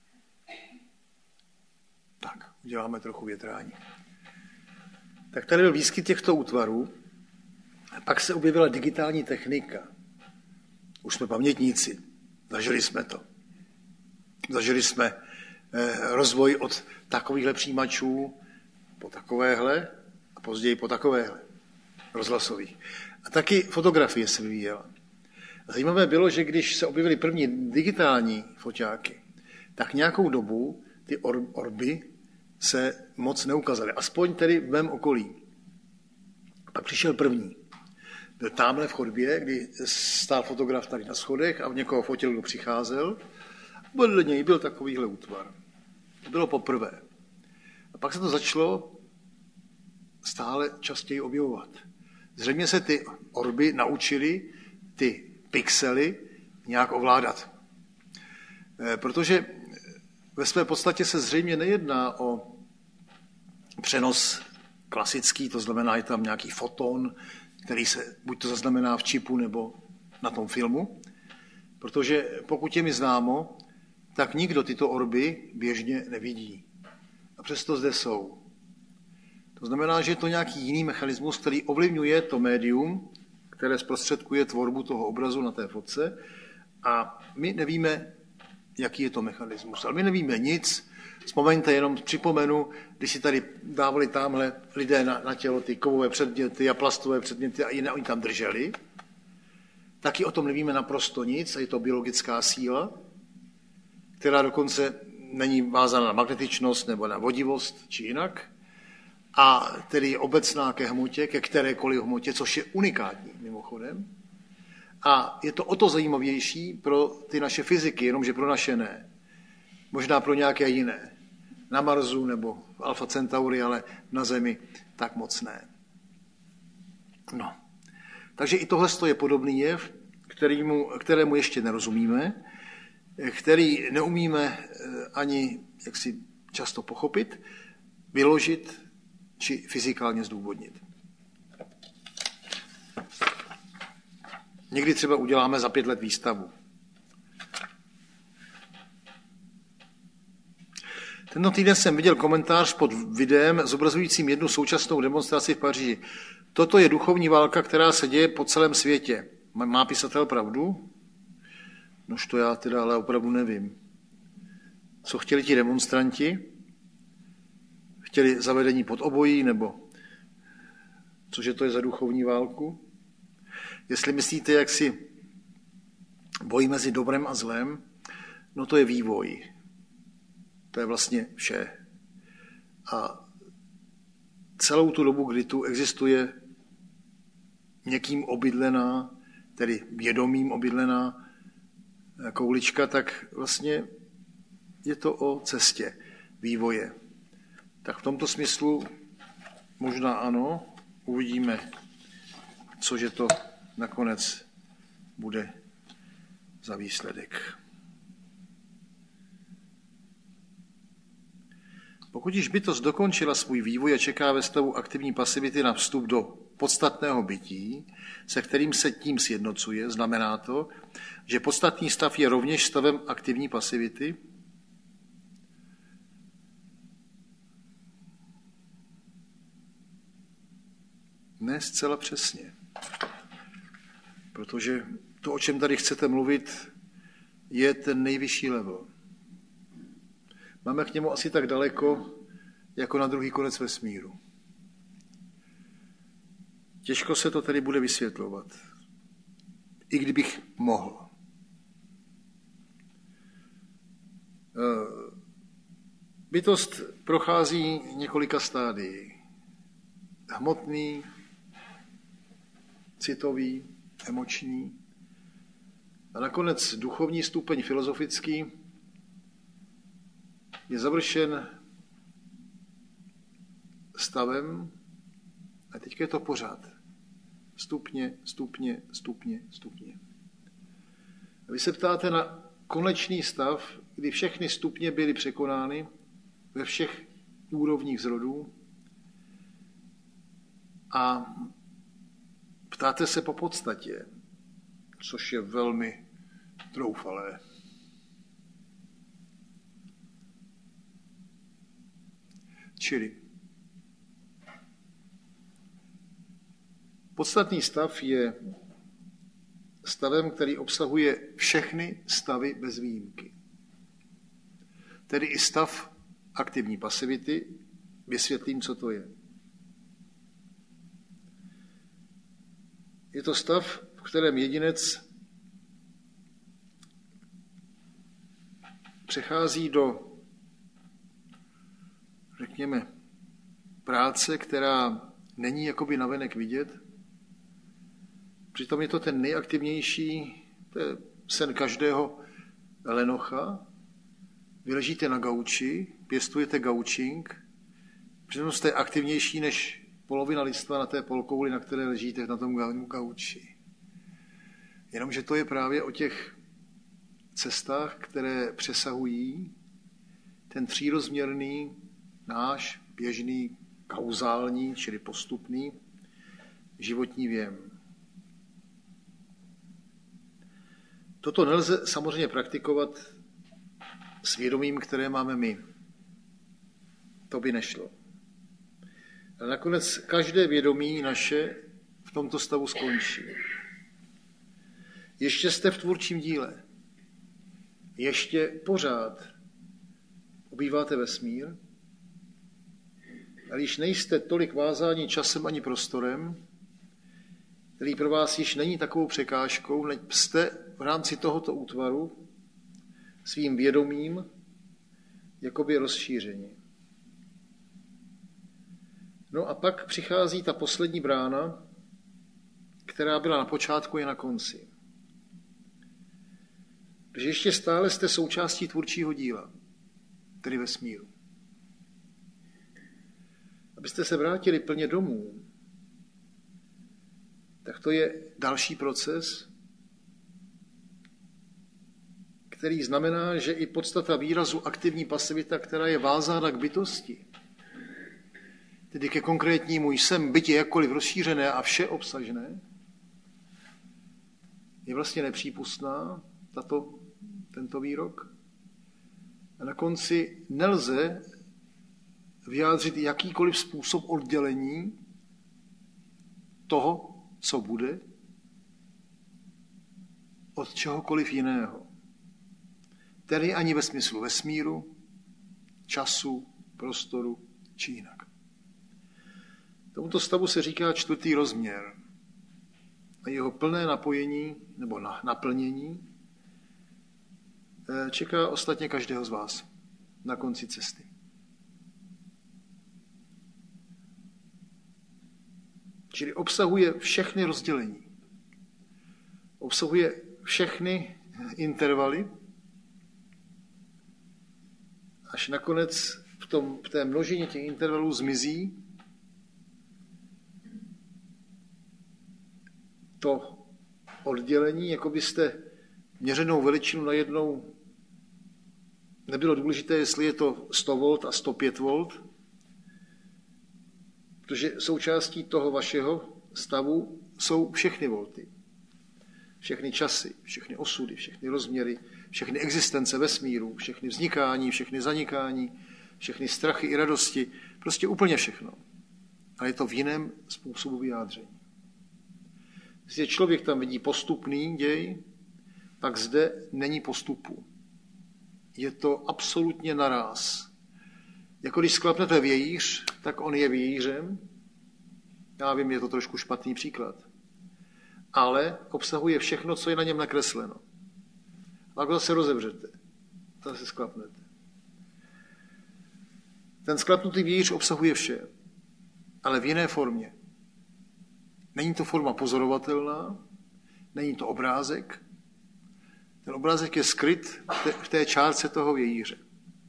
tak, uděláme trochu větrání. Tak tady byl výskyt těchto útvarů, a pak se objevila digitální technika. Už jsme pamětníci, zažili jsme to. Zažili jsme rozvoj od takovýchhle přijímačů po takovéhle a později po takovéhle rozhlasových. A taky fotografie se vyvíjela. Zajímavé bylo, že když se objevily první digitální foťáky, tak nějakou dobu ty orby se moc neukazaly. Aspoň tedy v mém okolí. Pak přišel první. Byl tamhle v chodbě, kdy stál fotograf tady na schodech a v někoho fotil, kdo přicházel. Vedle něj byl takovýhle útvar. To bylo poprvé. A pak se to začalo stále častěji objevovat. Zřejmě se ty orby naučily ty pixely nějak ovládat. Protože ve své podstatě se zřejmě nejedná o přenos klasický, to znamená, je tam nějaký foton, který se buď to zaznamená v čipu nebo na tom filmu, protože pokud je mi známo, tak nikdo tyto orby běžně nevidí. A přesto zde jsou. To znamená, že je to nějaký jiný mechanismus, který ovlivňuje to médium, které zprostředkuje tvorbu toho obrazu na té fotce a my nevíme, jaký je to mechanismus. Ale my nevíme nic. Vzpomeňte, jenom připomenu, když si tady dávali tamhle lidé na tělo ty kovové předměty a plastové předměty a jiné oni tam drželi, taky o tom nevíme naprosto nic a je to biologická síla, která dokonce není vázána na magnetičnost nebo na vodivost či jinak, a tedy je obecná ke hmotě, ke kterékoliv hmotě, což je unikátní mimochodem. A je to o to zajímavější pro ty naše fyziky, jenomže pro naše ne. Možná pro nějaké jiné. Na Marsu nebo v Alfa Centauri, ale na Zemi tak moc ne. No. Takže i tohle je podobný jev, kterému ještě nerozumíme, který neumíme ani jaksi často pochopit, vyložit či fyzikálně zdůvodnit. Někdy třeba uděláme za 5 let výstavu. Tento týden jsem viděl komentář pod videem zobrazujícím jednu současnou demonstraci v Paříži. Toto je duchovní válka, která se děje po celém světě. Má pisatel pravdu? Nož to já teda ale opravdu nevím. Co chtěli ti demonstranti? Chtěli zavedení pod obojí, nebo cože to je za duchovní válku? Jestli myslíte, jak si boj mezi dobrem a zlem, no to je vývoj. To je vlastně vše. A celou tu dobu, kdy tu existuje někým obydlená, tedy vědomím obydlená koulička, tak vlastně je to o cestě vývoje. Tak v tomto smyslu možná ano, uvidíme, cože to nakonec bude za výsledek. Pokud již bytost dokončila svůj vývoj a čeká ve stavu aktivní pasivity na vstup do podstatného bytí, se kterým se tím sjednocuje, znamená to, že podstatný stav je rovněž stavem aktivní pasivity? Ne zcela přesně. Protože to, o čem tady chcete mluvit, je ten nejvyšší level. Máme k němu asi tak daleko, jako na druhý konec vesmíru. Těžko se to tedy bude vysvětlovat. I kdybych mohl. Bytost prochází několika stádií. Hmotný, citový, emoční a nakonec duchovní stupeň filozofický je završen stavem a teďka je to pořád. Stupně. A vy se ptáte na konečný stav, kdy všechny stupně byly překonány ve všech úrovních zrodů a ptáte se po podstatě, což je velmi troufalé. Čili podstatný stav je stavem, který obsahuje všechny stavy bez výjimky. Tedy i stav aktivní pasivity, vysvětlím, co to je. Je to stav, v kterém jedinec přechází do, řekněme, práce, která není jakoby navenek vidět. Přitom je to ten nejaktivnější, to je sen každého lenocha. Vy ležíte na gauči, pěstujete gaučing, přitom jste aktivnější než polovina lidstva na té polkouli, na které ležíte na tom gauči. Jenomže to je právě o těch cestách, které přesahují ten třírozměrný náš běžný kauzální, čili postupný životní věm. Toto nelze samozřejmě praktikovat s vědomím, které máme my. To by nešlo. A nakonec každé vědomí naše v tomto stavu skončí. Ještě jste v tvůrčím díle. Ještě pořád obýváte vesmír, ale již nejste tolik vázáni časem ani prostorem, který pro vás již není takovou překážkou, neb jste v rámci tohoto útvaru svým vědomím jakoby rozšíření. No a pak přichází ta poslední brána, která byla na počátku i na konci. Protože ještě stále jste součástí tvůrčího díla, tedy vesmíru. Abyste se vrátili plně domů, tak to je další proces, který znamená, že i podstata výrazu aktivní pasivita, která je vázána k bytosti, tedy ke konkrétnímu jsem, bytě jakkoliv rozšířené a vše obsažné, je vlastně nepřípustná, tento výrok. A na konci nelze vyjádřit jakýkoliv způsob oddělení toho, co bude, od čehokoliv jiného. Tedy ani ve smyslu vesmíru, času, prostoru či jinak. Tomuto stavu se říká čtvrtý rozměr. A jeho plné napojení nebo naplnění čeká ostatně každého z vás na konci cesty. Čili obsahuje všechny rozdělení. Obsahuje všechny intervaly, až nakonec v té množině těch intervalů zmizí to oddělení, jako byste měřenou veličinu najednou nebylo důležité, jestli je to 100 V a 105 V, protože součástí toho vašeho stavu jsou všechny volty. Všechny časy, všechny osudy, všechny rozměry, všechny existence vesmíru, všechny vznikání, všechny zanikání, všechny strachy i radosti, prostě úplně všechno. Ale je to v jiném způsobu vyjádření. Když člověk tam vidí postupný děj, tak zde není postupu. Je to absolutně naráz. Jako když sklapnete vějíř, tak on je vějířem. Já vím, je to trošku špatný příklad. Ale obsahuje všechno, co je na něm nakresleno. Pak ho zase rozevřete. Zase sklapnete. Ten sklapnutý vějíř obsahuje vše, ale v jiné formě. Není to forma pozorovatelná, není to obrázek. Ten obrázek je skryt v té čárce toho vějíře.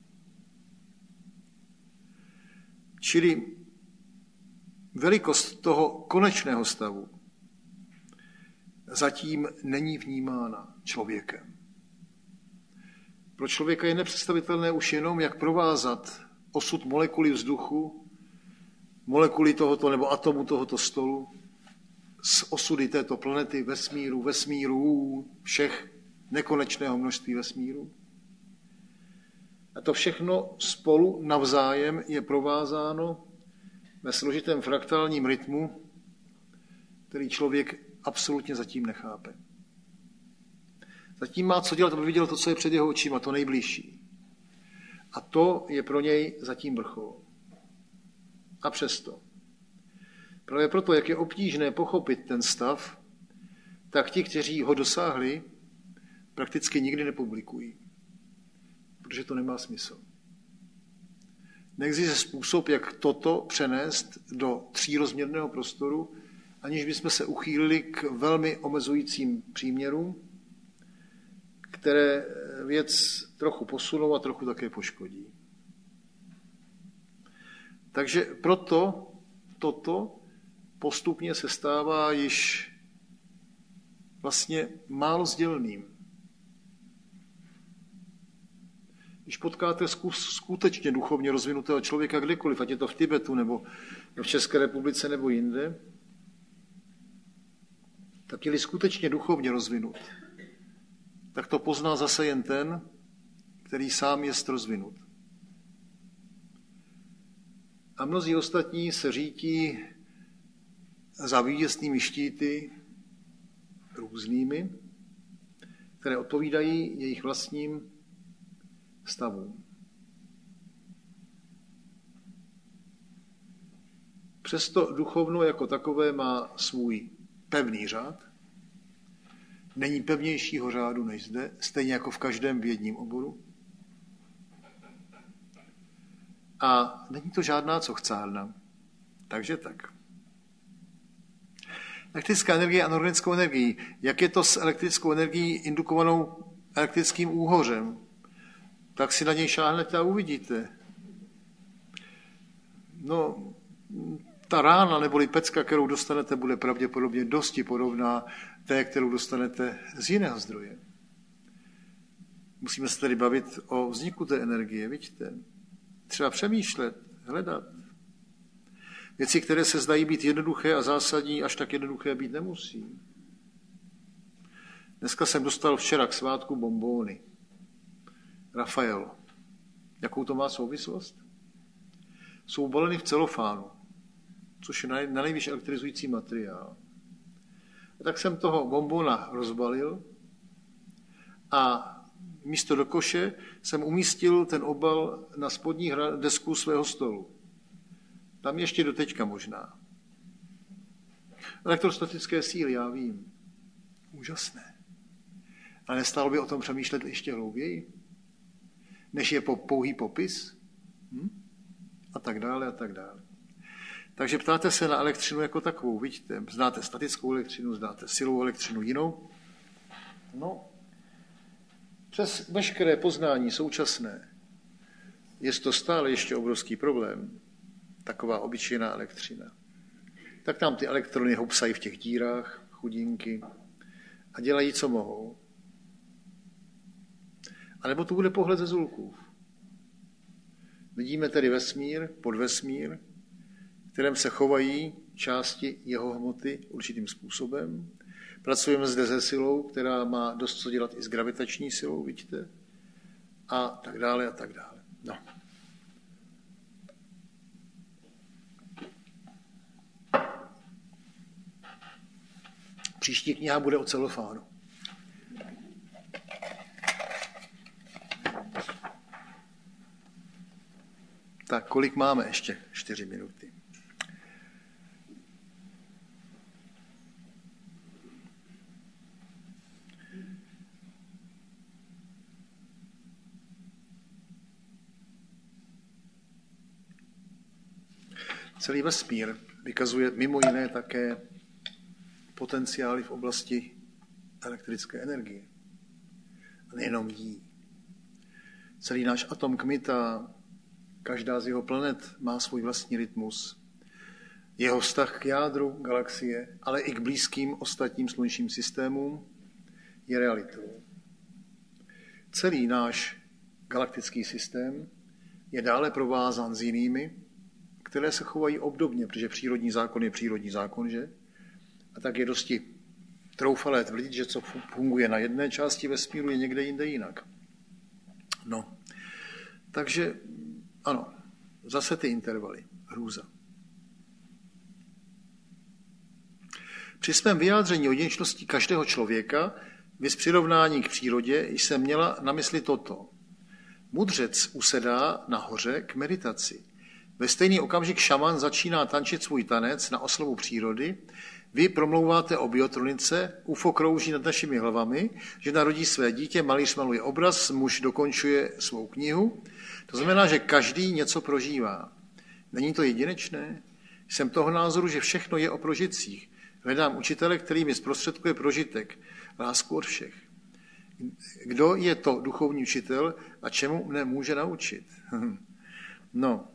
Čili velikost toho konečného stavu zatím není vnímána člověkem. Pro člověka je nepředstavitelné už jenom, jak provázat osud molekuly vzduchu, molekuly tohoto nebo atomu tohoto stolu s osudy této planety, vesmíru, všech nekonečného množství vesmíru. A to všechno spolu navzájem je provázáno ve složitém fraktálním rytmu, který člověk absolutně zatím nechápe. Zatím má co dělat, aby viděl to, co je před jeho očima, to nejbližší. A to je pro něj zatím vrchol. A přesto. Právě proto, jak je obtížné pochopit ten stav, tak ti, kteří ho dosáhli, prakticky nikdy nepublikují. Protože to nemá smysl. Neexistuje způsob, jak toto přenést do třírozměrného prostoru, aniž bychom se uchýlili k velmi omezujícím příměrům, které věc trochu posunou a trochu také poškodí. Takže proto toto postupně se stává již vlastně málo sdělným. Když potkáte skutečně duchovně rozvinutého člověka kdekoliv, ať je to v Tibetu, nebo v České republice, nebo jinde, tak je-li skutečně duchovně rozvinut, tak to pozná zase jen ten, který sám jest rozvinut. A mnozí ostatní se řítí za vítěznými štíty různými, které odpovídají jejich vlastním stavům. Přesto duchovno jako takové má svůj pevný řád. Není pevnějšího řádu než zde, stejně jako v každém vědním oboru. A není to žádná cochcárna. Takže tak. Elektrická energie a anorganickou energií. Jak je to s elektrickou energií indukovanou elektrickým úhořem? Tak si na něj šáhnete a uvidíte. No, ta rána neboli pecka, kterou dostanete, bude pravděpodobně dosti podobná té, kterou dostanete z jiného zdroje. Musíme se tedy bavit o vzniku té energie, vidíte? Třeba přemýšlet, hledat. Věci, které se zdají být jednoduché a zásadní, až tak jednoduché být nemusí. Dneska jsem dostal včera k svátku bonbóny. Rafaelo. Jakou to má souvislost? Jsou baleny v celofánu, což je na nejvíc elektrizující materiál. A tak jsem toho bonbona rozbalil a místo do koše jsem umístil ten obal na spodní desku svého stolu. Tam ještě do teďka možná. Elektrostatické síly, já vím. Úžasné. A nestálo by o tom přemýšlet ještě hlouběji? Než je pouhý popis? A tak dále, a tak dále. Takže ptáte se na elektřinu jako takovou, vidíte? Znáte statickou elektřinu, znáte silovou elektřinu jinou? No, přes veškeré poznání současné je to stále ještě obrovský problém, taková obyčejná elektřina. Tak tam ty elektrony houpsají v těch dírách, chudinky, a dělají, co mohou. A nebo to bude pohled ze Zulkův. Vidíme tedy vesmír, podvesmír, v kterém se chovají části jeho hmoty určitým způsobem. Pracujeme zde se silou, která má dost co dělat i s gravitační silou, vidíte? A tak dále, a tak dále. No. Příští kniha bude o celofánu. Tak, kolik máme ještě? 4 minuty. Celý vesmír vykazuje mimo jiné také potenciály v oblasti elektrické energie. A nejenom jí. Celý náš atom kmita, každá z jeho planet má svůj vlastní rytmus. Jeho vztah k jádru galaxie, ale i k blízkým ostatním slunečním systémům je realitou. Celý náš galaktický systém je dále provázán s jinými, které se chovají obdobně, protože přírodní zákon je přírodní zákon, že? A tak je dosti troufalé tvrdit, že co funguje na jedné části vesmíru, je někde jinde jinak. No, takže ano, zase ty intervaly, hrůza. Při svém vyjádření o jedinečnosti každého člověka, viz přirovnání k přírodě, jsem měla na mysli toto. Mudřec usedá nahoře k meditaci. Ve stejný okamžik šaman začíná tančit svůj tanec na oslavu přírody. Vy promlouváte o biotronice, UFO krouží nad našimi hlavami, že narodí své dítě, malíř maluje obraz, muž dokončuje svou knihu. To znamená, že každý něco prožívá. Není to jedinečné? Jsem toho názoru, že všechno je o prožitcích. Hledám učitele, který mi zprostředkuje prožitek, lásku od všech. Kdo je to duchovní učitel a čemu mne může naučit? No.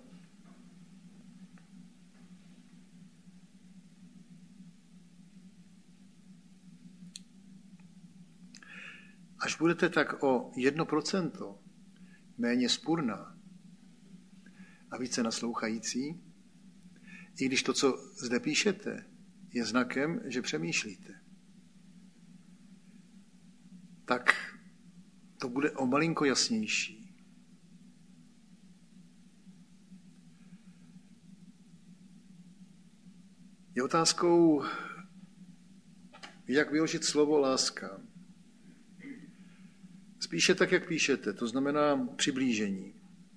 Až budete tak o 1% méně spurná a více naslouchající, i když to, co zde píšete, je znakem, že přemýšlíte, tak to bude o malinko jasnější. Je otázkou, jak vyložit slovo láska. Spíše tak, jak píšete, to znamená přiblížení.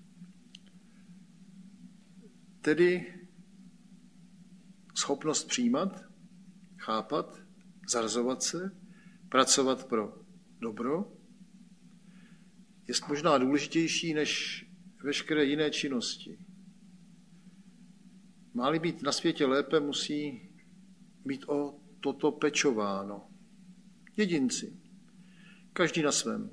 Tedy schopnost přijímat, chápat, zařazovat se, pracovat pro dobro, je možná důležitější než veškeré jiné činnosti. Má-li být na světě lépe, musí být o toto pečováno. Jedinci, každý na svém.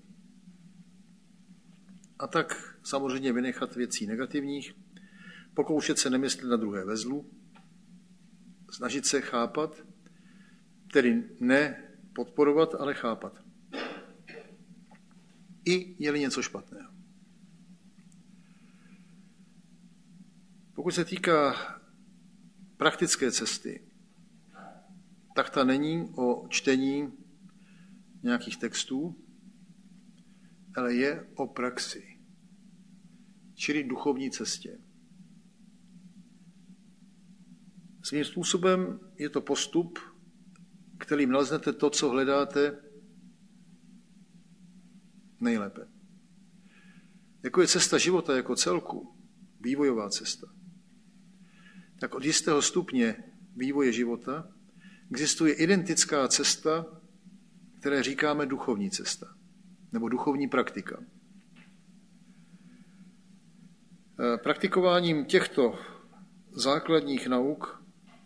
A tak samozřejmě vynechat věcí negativních, pokoušet se nemyslet na druhé ve zlu, snažit se chápat, tedy ne podporovat, ale chápat. I je-li něco špatného. Pokud se týká praktické cesty, tak ta není o čtení nějakých textů, ale je o praxi, čili duchovní cestě. Svým způsobem je to postup, kterým naleznete to, co hledáte nejlépe. Jako je cesta života jako celku, vývojová cesta, tak od jistého stupně vývoje života existuje identická cesta, které říkáme duchovní cesta, nebo duchovní praktika. Praktikováním těchto základních nauk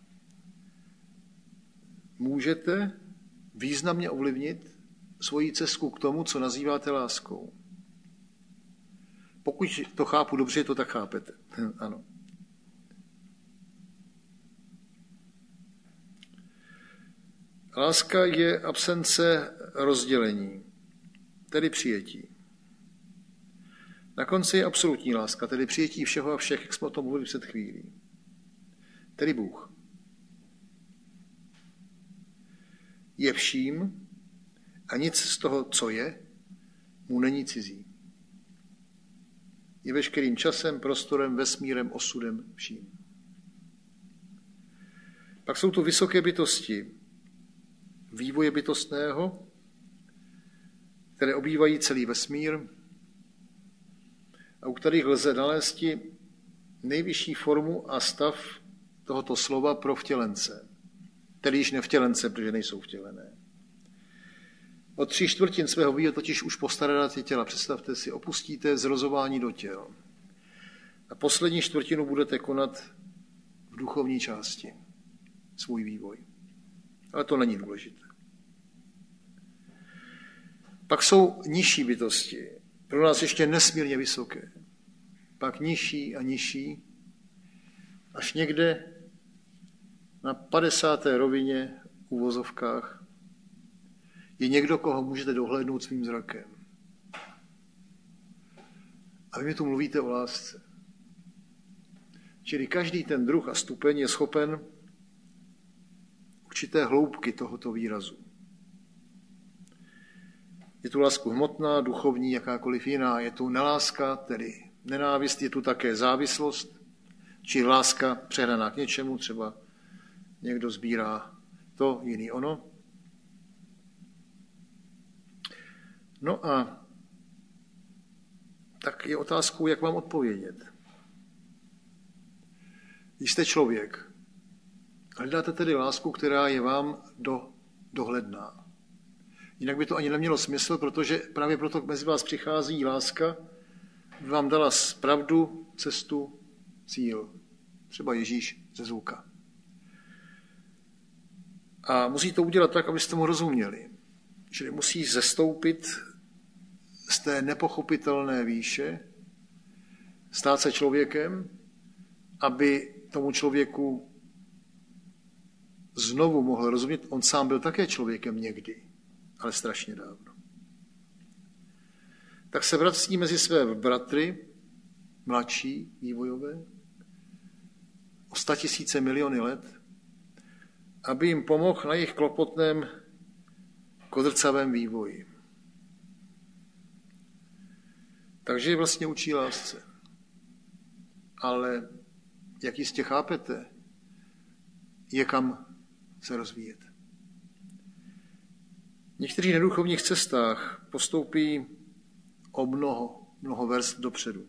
můžete významně ovlivnit svoji cestu k tomu, co nazýváte láskou. Pokud to chápu dobře, to tak chápete. Ano. Láska je absence rozdělení, tedy přijetí. Na konci je absolutní láska, tedy přijetí všeho a všech, jak jsme o tom mluvili před chvílí. Tedy Bůh. Je vším a nic z toho, co je, mu není cizí. Je veškerým časem, prostorem, vesmírem, osudem, vším. Pak jsou to vysoké bytosti vývoje bytostného, které obývají celý vesmír a u kterých lze nalézt nejvyšší formu a stav tohoto slova pro vtělence. Tedy již nevtělence, protože nejsou vtělené. O 3/4 svého vývoje totiž už postaráte těla. Představte si, opustíte zrozování do těl. A poslední čtvrtinu budete konat v duchovní části svůj vývoj. Ale to není důležité. Pak jsou nižší bytosti, pro nás ještě nesmírně vysoké. Pak nižší a nižší, až někde na 50. rovině v uvozovkách je někdo, koho můžete dohlédnout svým zrakem. A vy mi tu mluvíte o lásce. Čili každý ten druh a stupeň je schopen určité hloubky tohoto výrazu. Je tu láska hmotná, duchovní, jakákoliv jiná. Je tu neláska, tedy nenávist, je tu také závislost, či láska přehnaná k něčemu, třeba někdo sbírá to, jiný ono. No a tak je otázkou, jak vám odpovědět. Když jste člověk, hledáte tedy lásku, která je vám dohledná. Jinak by to ani nemělo smysl, protože právě proto mezi vás přichází láska, by vám dala pravdu, cestu, cíl. Třeba Ježíš ze Zluka. A musí to udělat tak, abyste mu rozuměli. Čili musí zestoupit z té nepochopitelné výše, stát se člověkem, aby tomu člověku znovu mohl rozumět. On sám byl také člověkem někdy, ale strašně dávno. Tak se vrací mezi své bratry, mladší, vývojové, o 100 000 miliony let, aby jim pomohl na jejich klopotném kodrcavém vývoji. Takže je vlastně učí lásce. Ale jak jistě chápete, je kam se rozvíjet. Někteří na duchovních cestách postoupí o mnoho verst dopředu.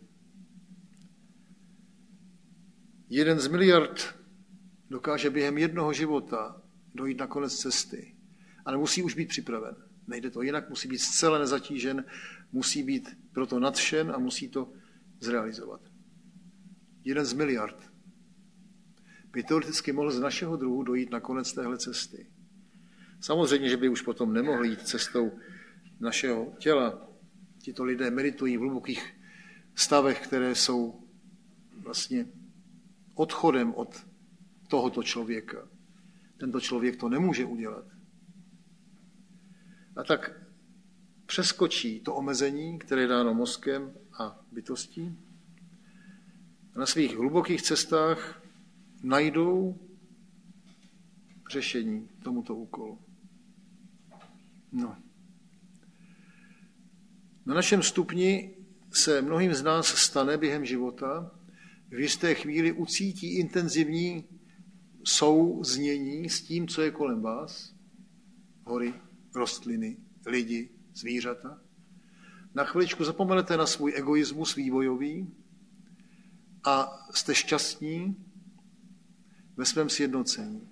1 z miliard dokáže během jednoho života dojít na konec cesty a nemusí už být připraven. Nejde to jinak, musí být zcela nezatížen, musí být proto nadšen a musí to zrealizovat. 1 z miliard by teoreticky mohl z našeho druhu dojít na konec téhle cesty. Samozřejmě, že by už potom nemohli jít cestou našeho těla. Tito lidé meditují v hlubokých stavech, které jsou vlastně odchodem od tohoto člověka. Tento člověk to nemůže udělat. A tak přeskočí to omezení, které je dáno mozkem a bytostí. A na svých hlubokých cestách najdou řešení tomuto úkolu. No. Na našem stupni se mnohým z nás stane během života, v jisté chvíli ucítí intenzivní souznění s tím, co je kolem vás, hory, rostliny, lidi, zvířata. Na chviličku zapomenete na svůj egoismus vývojový a jste šťastní ve svém sjednocení.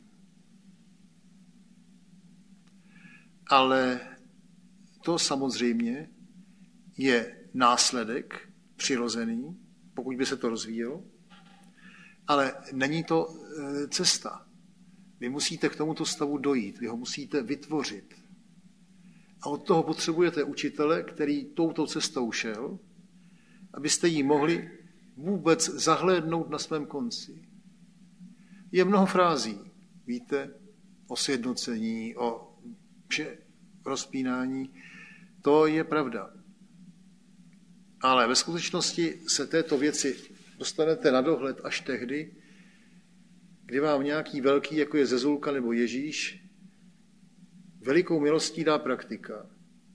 Ale to samozřejmě je následek přirozený, pokud by se to rozvíjelo, ale není to cesta. Vy musíte k tomuto stavu dojít, vy ho musíte vytvořit. A od toho potřebujete učitele, který touto cestou šel, abyste jí mohli vůbec zahlédnout na svém konci. Je mnoho frází, víte, o sjednocení, o rozpínání, to je pravda. Ale ve skutečnosti se této věci dostanete na dohled až tehdy, kdy vám nějaký velký, jako je Zezulka nebo Ježíš, velikou milostí dá praktika.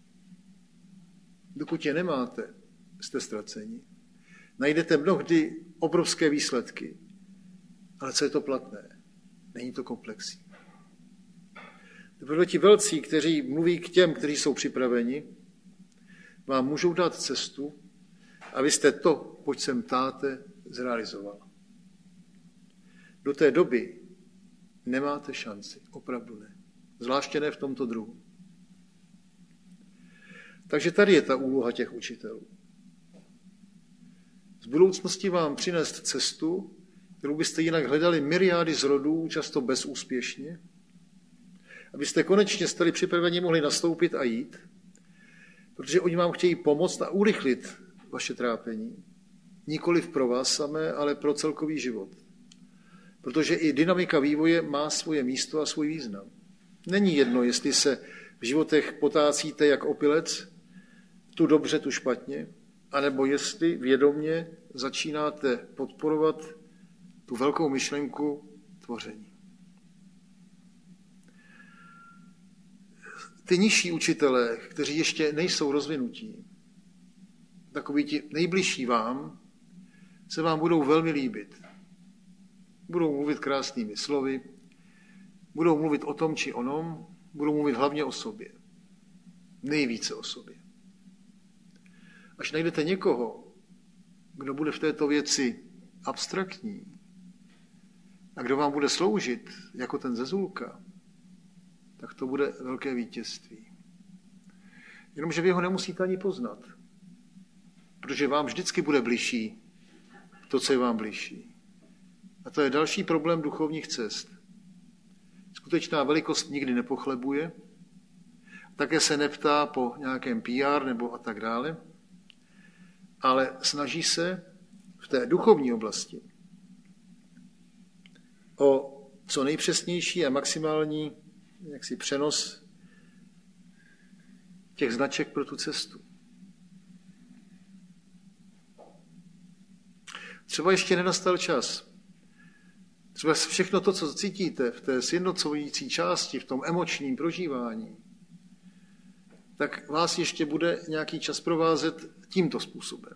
Dokud je nemáte, jste ztraceni. Najdete mnohdy obrovské výsledky, ale co je to platné? Není to komplexní. Teprve ti velcí, kteří mluví k těm, kteří jsou připraveni, vám můžou dát cestu, abyste to, pojď sem táte, zrealizoval. Do té doby nemáte šanci, opravdu ne. Zvláště ne v tomto druhu. Takže tady je ta úloha těch učitelů. Z budoucnosti vám přinést cestu, kterou byste jinak hledali myriády z rodů, často bezúspěšně, abyste konečně stali připraveni, mohli nastoupit a jít, protože oni vám chtějí pomoct a urychlit vaše trápení. Nikoliv pro vás samé, ale pro celkový život. Protože i dynamika vývoje má svoje místo a svůj význam. Není jedno, jestli se v životech potácíte jak opilec, tu dobře, tu špatně, anebo jestli vědomě začínáte podporovat tu velkou myšlenku tvoření. Ty nižší učitelé, kteří ještě nejsou rozvinutí, takoví ti nejbližší vám, se vám budou velmi líbit. Budou mluvit krásnými slovy, budou mluvit o tom či onom, budou mluvit hlavně o sobě. Nejvíce o sobě. Až najdete někoho, kdo bude v této věci abstraktní a kdo vám bude sloužit jako ten Zezulka, tak to bude velké vítězství. Jenomže vy ho nemusíte ani poznat, protože vám vždycky bude bližší to, co je vám bližší. A to je další problém duchovních cest. Skutečná velikost nikdy nepochlebuje, také se neptá po nějakém PR nebo a tak dále, ale snaží se v té duchovní oblasti o co nejpřesnější a maximální přenos těch značek pro tu cestu. Třeba ještě nenastal čas. Třeba všechno to, co cítíte v té sjednocující části, v tom emočním prožívání, tak vás ještě bude nějaký čas provázet tímto způsobem.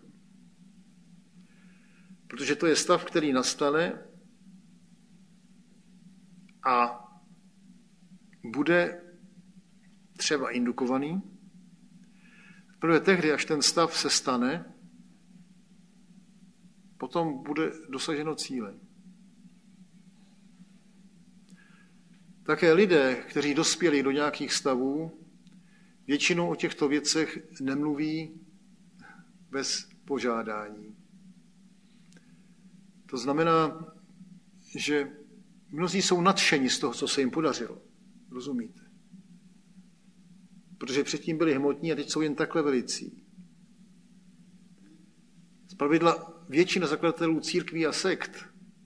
Protože to je stav, který nastane a bude třeba indukovaný. Prvé tehdy, až ten stav se stane, potom bude dosaženo cíle. Také lidé, kteří dospěli do nějakých stavů, většinou o těchto věcech nemluví bez požádání. To znamená, že mnozí jsou nadšeni z toho, co se jim podařilo. Rozumíte? Protože předtím byli hmotní a teď jsou jen takhle velicí. Zpravidla většina zakladatelů církví a sekt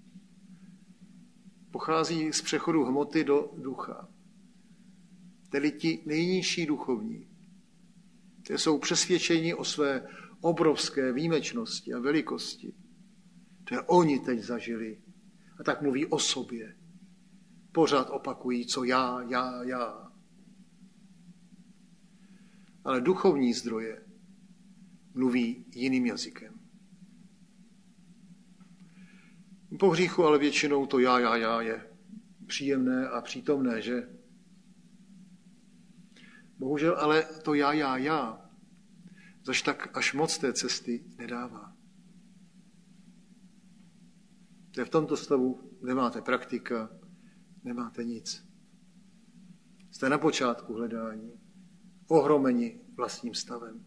pochází z přechodu hmoty do ducha. Tedy ti nejnižší duchovní. Ty jsou přesvědčeni o své obrovské výjimečnosti a velikosti. To je oni teď zažili. A tak mluví o sobě. Pořád opakují, co já. Ale duchovní zdroje mluví jiným jazykem. Po hříchu ale většinou to já je příjemné a přítomné, že? Bohužel ale to já zaž tak až moc té cesty nedává. V tomto stavu nemáte praktika, nemáte nic. Jste na počátku hledání, ohromeni vlastním stavem.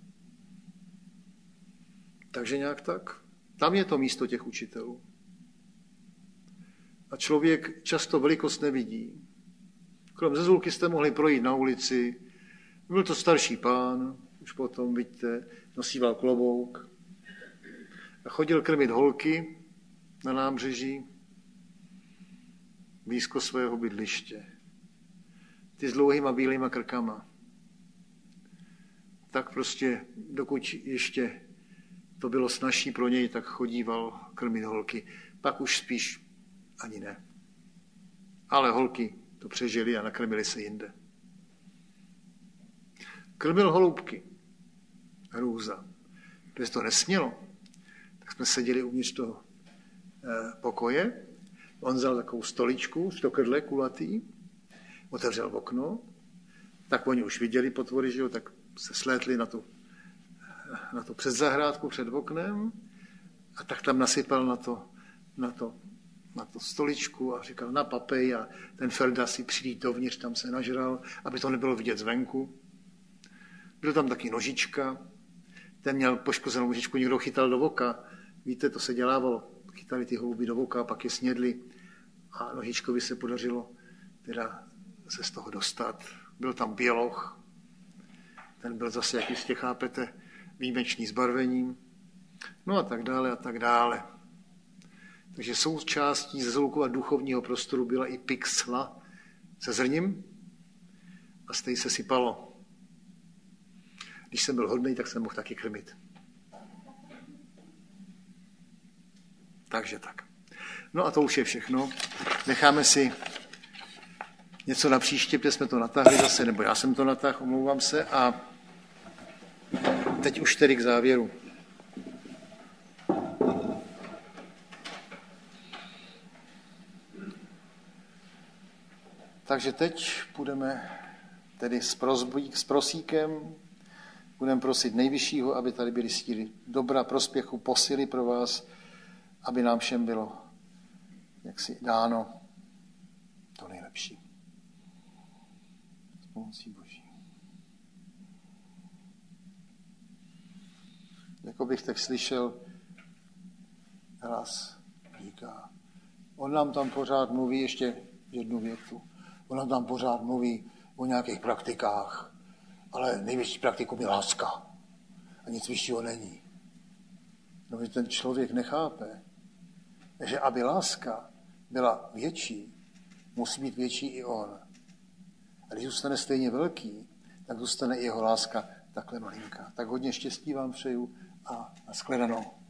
Takže nějak tak. Tam je to místo těch učitelů. A člověk často velikost nevidí. Kolem Zezulky jste mohli projít na ulici. Byl to starší pán, už potom, vidíte, nosíval klobouk a chodil krmit holky na nábřeží blízko svého bydliště. Ty s dlouhýma bílýma krkama. Tak prostě, dokud ještě to bylo snazší pro něj, tak chodíval krmit holky. Pak už spíš ani ne. Ale holky to přežili a nakrmili se jinde. Krmil holoubky. Hrůza. Když to nesmělo, tak jsme seděli uvnitř toho pokoje. On vzal takovou stoličku, stokrdle kulatý, otevřel okno, tak oni už viděli potvory, že jo, tak se slétli na tu předzahrádku před oknem a tak tam nasypal na to stoličku a říkal na papej a ten Ferda si přijít dovnitř, tam se nažral, aby to nebylo vidět zvenku. Byl tam taky nožička, ten měl poškozenou nožičku, někdo chytal do voka. Víte, to se dělávalo. Chytali ty holuby do voka, pak je snědli a nožičkovi se podařilo teda se z toho dostat. Byl tam běloch, ten byl zase, jak jistě chápete, výjimečný zbarvením. No a tak dále a tak dále. Takže součástí Zezulkova duchovního prostoru byla i pixla se zrním a z té se sypalo. Když jsem byl hodnej, tak jsem mohl taky krmit. Takže tak. No a to už je všechno. Necháme si něco na příště, protože jsme to natáhli zase, nebo já jsem to natáhl, omlouvám se. A teď už tedy k závěru. Takže teď půjdeme tedy s prosíkem, budeme prosit nejvyššího, aby tady byly síly dobra, prospěchu, posily pro vás, aby nám všem bylo jaksi dáno to nejlepší. S pomocí Boží. Jako bych tak slyšel hlas, říká, on nám tam pořád mluví, ještě jednu větu, on nám tam pořád mluví o nějakých praktikách, ale nejvyšší praktikum je láska a nic vyššího není. No, že ten člověk nechápe, že aby láska byla větší, musí být větší i on. A když zůstane stejně velký, tak zůstane i jeho láska takhle malinká. Tak hodně štěstí vám přeju a nashledanou.